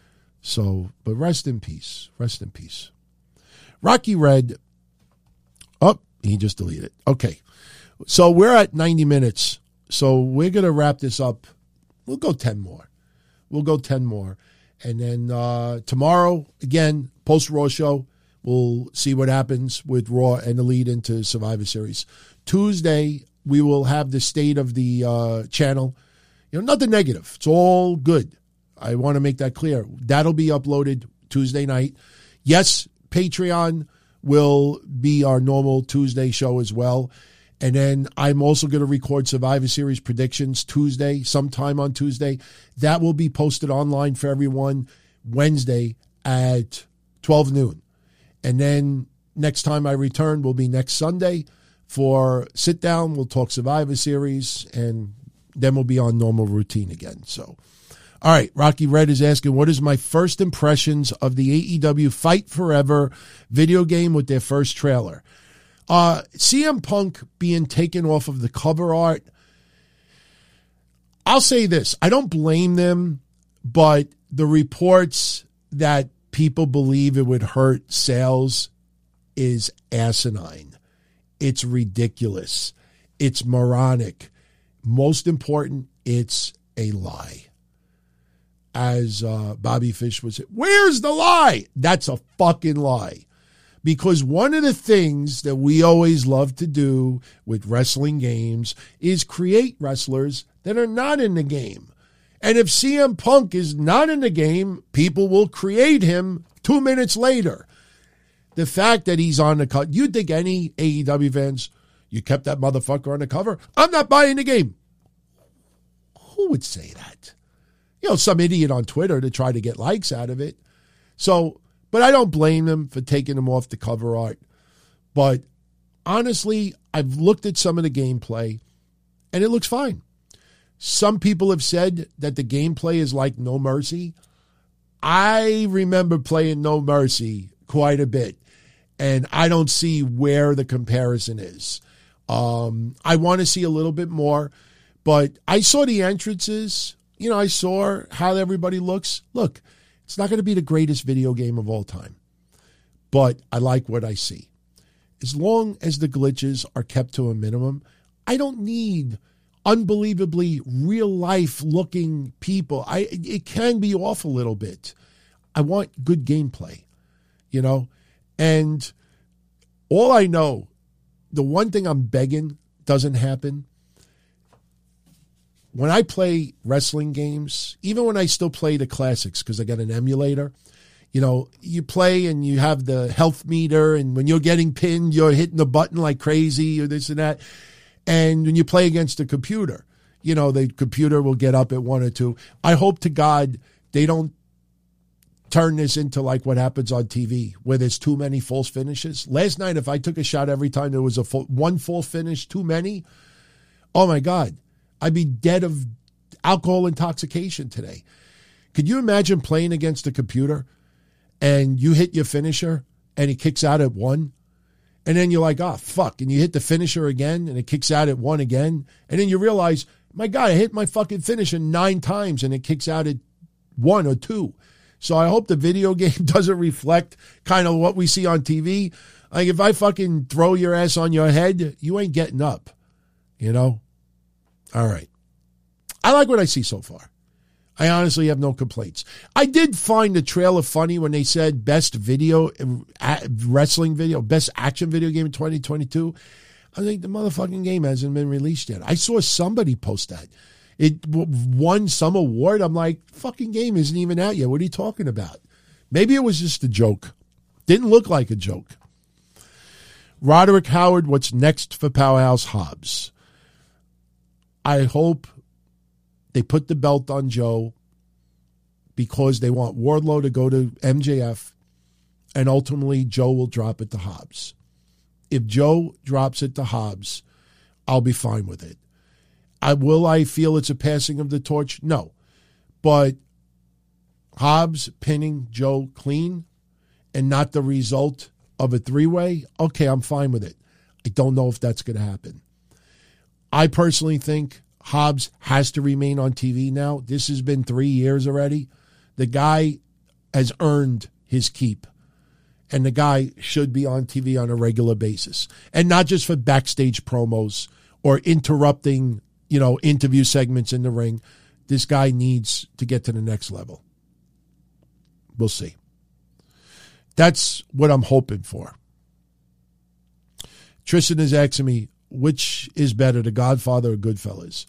So, but rest in peace. Rest in peace. Rocky Red. Oh, he just deleted. Okay. So we're at 90 minutes. So we're going to wrap this up. We'll go 10 more. we'll go 10 more. And then tomorrow, again, post-Raw show, we'll see what happens with Raw and the lead into Survivor Series. Tuesday, we will have the state of the channel. Nothing negative. It's all good. I want to make that clear. That'll be uploaded Tuesday night. Yes, Patreon will be our normal Tuesday show as well. And then I'm also going to record Survivor Series predictions Tuesday, sometime on Tuesday. That will be posted online for everyone Wednesday at 12 noon. And then next time I return will be next Sunday for Sit Down. We'll talk Survivor Series, and then we'll be on normal routine again. So, all right, Rocky Red is asking, what is my first impressions of the AEW Fight Forever video game with their first trailer? CM Punk being taken off of the cover art, I'll say this. I don't blame them, but the reports that people believe it would hurt sales is asinine. It's ridiculous. It's moronic. Most important, it's a lie. As Bobby Fish would say, where's the lie? That's a fucking lie. Because one of the things that we always love to do with wrestling games is create wrestlers that are not in the game. And if CM Punk is not in the game, people will create him 2 minutes later. The fact that he's on the cover, you'd think any AEW fans, you kept that motherfucker on the cover? I'm not buying the game. Who would say that? Some idiot on Twitter to try to get likes out of it. So, but I don't blame them for taking him off the cover art. But honestly, I've looked at some of the gameplay, and it looks fine. Some people have said that the gameplay is like No Mercy. I remember playing No Mercy quite a bit, and I don't see where the comparison is. I want to see a little bit more, but I saw the entrances. I saw how everybody looks. Look, it's not going to be the greatest video game of all time, but I like what I see. As long as the glitches are kept to a minimum, I don't need unbelievably real-life looking people. It can be off a little bit. I want good gameplay, and all I know, the one thing I'm begging doesn't happen. When I play wrestling games, even when I still play the classics because I got an emulator, you play and you have the health meter, and when you're getting pinned, you're hitting the button like crazy or this and that. And when you play against a computer, the computer will get up at 1 or 2. I hope to God they don't turn this into like what happens on TV where there's too many false finishes. Last night, if I took a shot every time there was one false finish too many, oh my God, I'd be dead of alcohol intoxication today. Could you imagine playing against a computer and you hit your finisher and it kicks out at 1? And then you're like, oh, fuck. And you hit the finisher again and it kicks out at 1 again. And then you realize, my God, I hit my fucking finisher 9 times and it kicks out at 1 or 2. So I hope the video game doesn't reflect kind of what we see on TV. Like if I fucking throw your ass on your head, you ain't getting up, All right. I like what I see so far. I honestly have no complaints. I did find the trailer funny when they said best video, wrestling video, best action video game in 2022. I think the motherfucking game hasn't been released yet. I saw somebody post that. It won some award. I'm like, fucking game isn't even out yet. What are you talking about? Maybe it was just a joke. Didn't look like a joke. Roderick Howard, what's next for Powerhouse Hobbs? I hope they put the belt on Joe because they want Wardlow to go to MJF, and ultimately Joe will drop it to Hobbs. If Joe drops it to Hobbs, I'll be fine with it. Will I feel it's a passing of the torch? No. But Hobbs pinning Joe clean and not the result of a 3-way, okay, I'm fine with it. I don't know if that's going to happen. I personally think Hobbs has to remain on TV now. This has been 3 years already. The guy has earned his keep. And the guy should be on TV on a regular basis. And not just for backstage promos or interrupting, interview segments in the ring. this guy needs to get to the next level. We'll see. That's what I'm hoping for. Tristan is asking me, which is better, The Godfather or Goodfellas?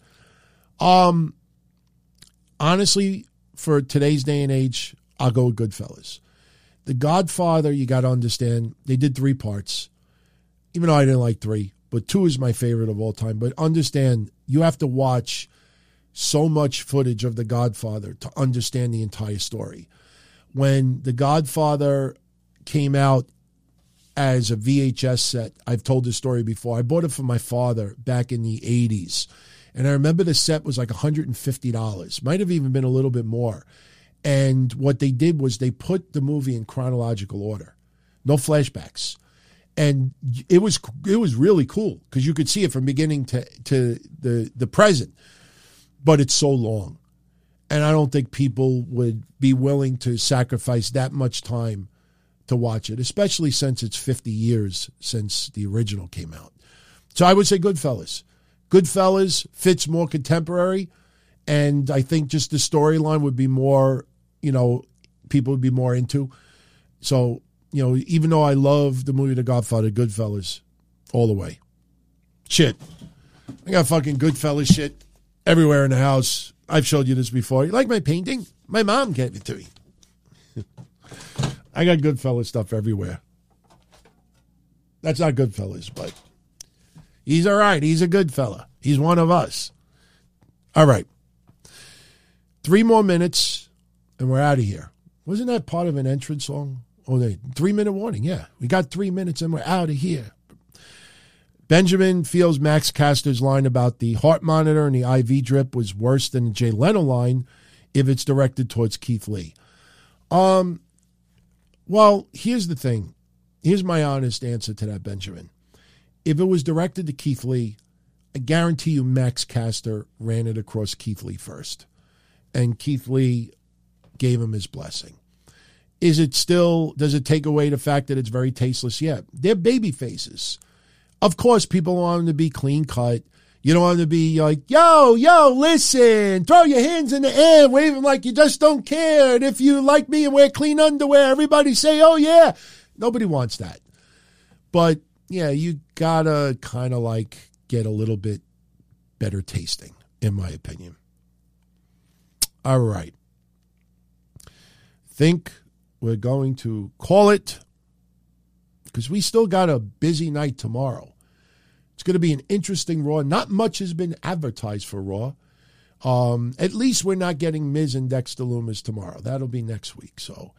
Honestly, for today's day and age, I'll go with Goodfellas. The Godfather, you got to understand, they did 3 parts. Even though I didn't like 3, but 2 is my favorite of all time. But understand, you have to watch so much footage of The Godfather to understand the entire story. When The Godfather came out as a VHS set, I've told this story before, I bought it for my father back in the 80s. And I remember the set was like $150. Might have even been a little bit more. And what they did was they put the movie in chronological order. No flashbacks. And it was really cool because you could see it from beginning to the present. But it's so long. And I don't think people would be willing to sacrifice that much time to watch it, especially since it's 50 years since the original came out. So I would say Goodfellas. Goodfellas fits more contemporary, and I think just the storyline would be more, people would be more into. So, even though I love the movie The Godfather, Goodfellas, all the way. Shit. I got fucking Goodfellas shit everywhere in the house. I've showed you this before. You like my painting? My mom gave it to me. I got Goodfellas stuff everywhere. That's not Goodfellas, but he's all right. He's a good fella. He's one of us. All right. 3 more minutes, and we're out of here. Wasn't that part of an entrance song? Oh, 3-minute warning. Yeah, we got 3 minutes, and we're out of here. Benjamin feels Max Caster's line about the heart monitor and the IV drip was worse than the Jay Leno line if it's directed towards Keith Lee. Well, here's the thing. Here's my honest answer to that, Benjamin. If it was directed to Keith Lee, I guarantee you Max Caster ran it across Keith Lee first. And Keith Lee gave him his blessing. Does it take away the fact that it's very tasteless? Yeah. They're baby faces. Of course, people want them to be clean cut. You don't want them to be like, yo, listen, throw your hands in the air, wave them like you just don't care. And if you like me and wear clean underwear, everybody say, oh, yeah. Nobody wants that. But, yeah, you gotta kind of like get a little bit better tasting, in my opinion. All right. Think we're going to call it because we still got a busy night tomorrow. It's going to be an interesting Raw. Not much has been advertised for Raw. At least we're not getting Miz and Dexter Lumis tomorrow. That'll be next week. So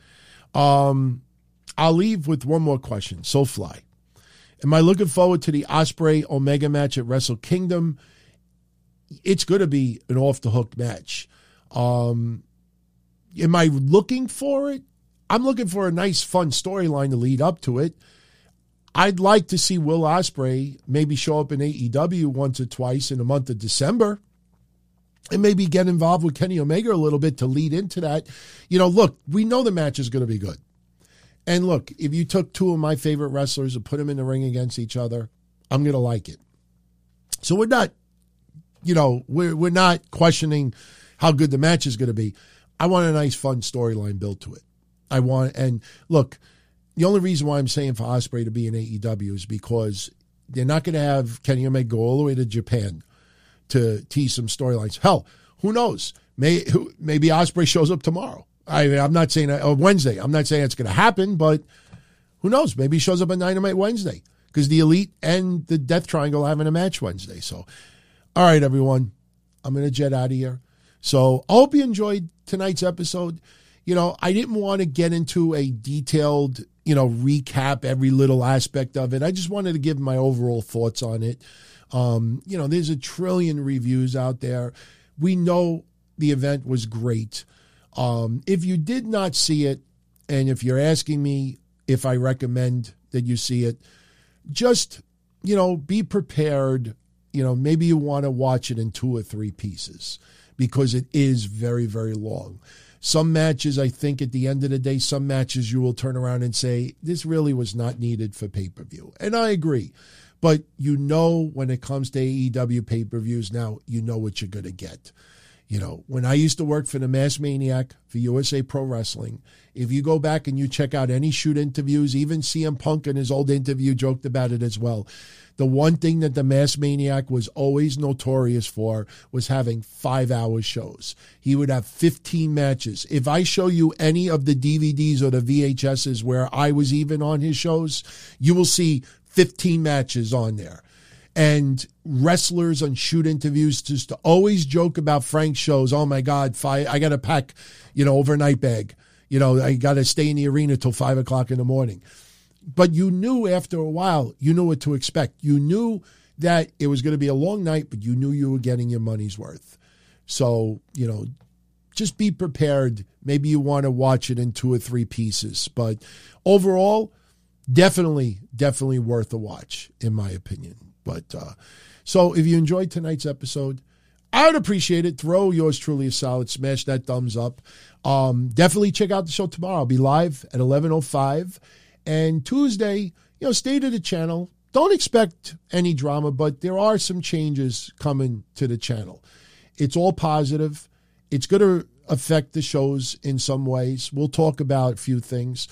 I'll leave with one more question. Soulfly. Am I looking forward to the Ospreay Omega match at Wrestle Kingdom? It's going to be an off-the-hook match. Am I looking for it? I'm looking for a nice, fun storyline to lead up to it. I'd like to see Will Ospreay maybe show up in AEW once or twice in the month of December and maybe get involved with Kenny Omega a little bit to lead into that. Look, we know the match is going to be good. And look, if you took 2 of my favorite wrestlers and put them in the ring against each other, I'm going to like it. So we're not, we're not questioning how good the match is going to be. I want a nice, fun storyline built to it. And look, the only reason why I'm saying for Ospreay to be in AEW is because they're not going to have Kenny Omega go all the way to Japan to tease some storylines. Hell, who knows? Maybe Ospreay shows up tomorrow. I'm not saying that, or Wednesday. I'm not saying it's going to happen, but who knows? Maybe he shows up on Dynamite Wednesday because the Elite and the Death Triangle are having a match Wednesday. So, all right, everyone, I'm going to jet out of here. So I hope you enjoyed tonight's episode. I didn't want to get into a detailed, recap every little aspect of it. I just wanted to give my overall thoughts on it. There's a trillion reviews out there. We know the event was great. If you did not see it, and if you're asking me if I recommend that you see it, just, be prepared. Maybe you want to watch it in 2 or 3 pieces because it is very, very long. Some matches, I think at the end of the day, some matches you will turn around and say, this really was not needed for pay-per-view. And I agree. But when it comes to AEW pay-per-views now, you know what you're going to get. When I used to work for the Mass Maniac for USA Pro Wrestling, if you go back and you check out any shoot interviews, even CM Punk in his old interview joked about it as well. The one thing that the Mass Maniac was always notorious for was having 5-hour shows. He would have 15 matches. If I show you any of the DVDs or the VHSs where I was even on his shows, you will see 15 matches on there. And wrestlers on shoot interviews just to always joke about Frank's shows. Oh my God, I got to pack, overnight bag. I got to stay in the arena till 5 o'clock in the morning. But you knew after a while, you knew what to expect. You knew that it was going to be a long night, but you knew you were getting your money's worth. So, just be prepared. Maybe you want to watch it in 2 or 3 pieces. But overall, definitely worth a watch, in my opinion. But so if you enjoyed tonight's episode, I would appreciate it. Throw yours truly a solid smash, that thumbs up. Definitely check out the show tomorrow. I'll be live at 11:05. And Tuesday, stay to the channel. Don't expect any drama, but there are some changes coming to the channel. It's all positive. It's going to affect the shows in some ways. We'll talk about a few things.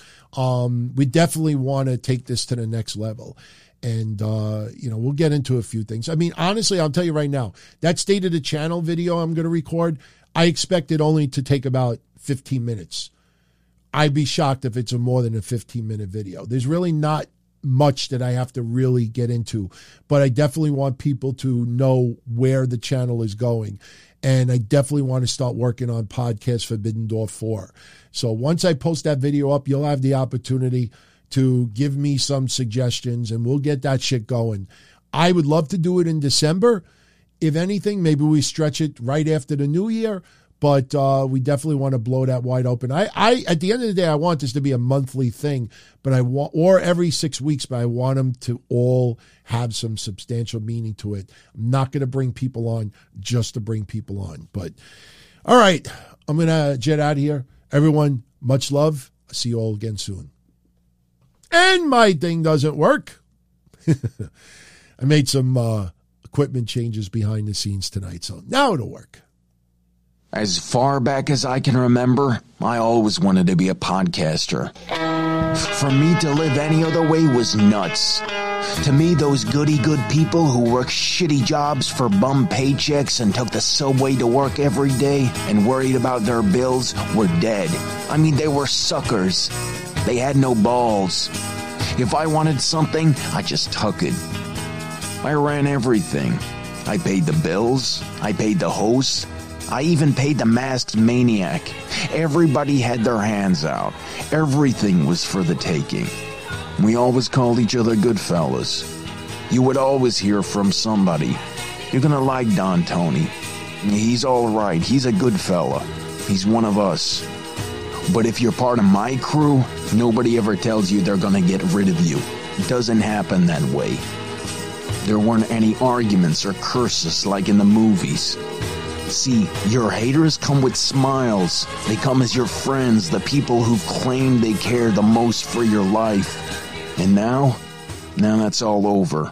We definitely want to take this to the next level. And, we'll get into a few things. I mean, honestly, I'll tell you right now, that State of the Channel video I'm going to record, I expect it only to take about 15 minutes. I'd be shocked if it's more than a 15-minute video. There's really not much that I have to really get into, but I definitely want people to know where the channel is going. And I definitely want to start working on Podcast Forbidden Door 4. So once I post that video up, you'll have the opportunity to give me some suggestions, and we'll get that shit going. I would love to do it in December. If anything, maybe we stretch it right after the new year, but we definitely want to blow that wide open. I at the end of the day, I want this to be a monthly thing, but or every 6 weeks, but I want them to all have some substantial meaning to it. I'm not going to bring people on just to bring people on. But all right, I'm going to jet out of here. Everyone, much love. I'll see you all again soon. And my thing doesn't work. I made some equipment changes behind the scenes tonight, so now it'll work. As far back as I can remember, I always wanted to be a podcaster. For me to live any other way was nuts. To me, those goody-good people who worked shitty jobs for bum paychecks and took the subway to work every day and worried about their bills were dead. I mean, they were suckers. They had no balls. If I wanted something, I just took it. I ran everything. I paid the bills. I paid the host. I even paid the Masked Maniac. Everybody had their hands out. Everything was for the taking. We always called each other good fellas. You would always hear from somebody. You're gonna like Don Tony. He's all right. He's a good fella. He's one of us. But if you're part of my crew, nobody ever tells you they're gonna get rid of you. It doesn't happen that way. There weren't any arguments or curses like in the movies. See, your haters come with smiles. They come as your friends, the people who claim they care the most for your life. And now that's all over.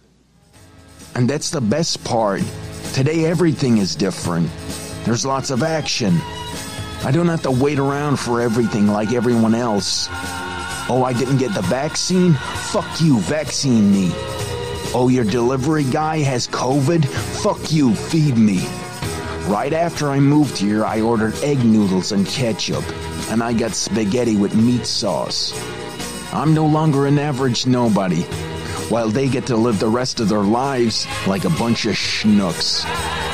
And that's the best part. Today everything is different. There's lots of action. I don't have to wait around for everything like everyone else. Oh, I didn't get the vaccine? Fuck you, vaccine me. Oh, your delivery guy has COVID? Fuck you, feed me. Right after I moved here, I ordered egg noodles and ketchup, and I got spaghetti with meat sauce. I'm no longer an average nobody, while they get to live the rest of their lives like a bunch of schnooks.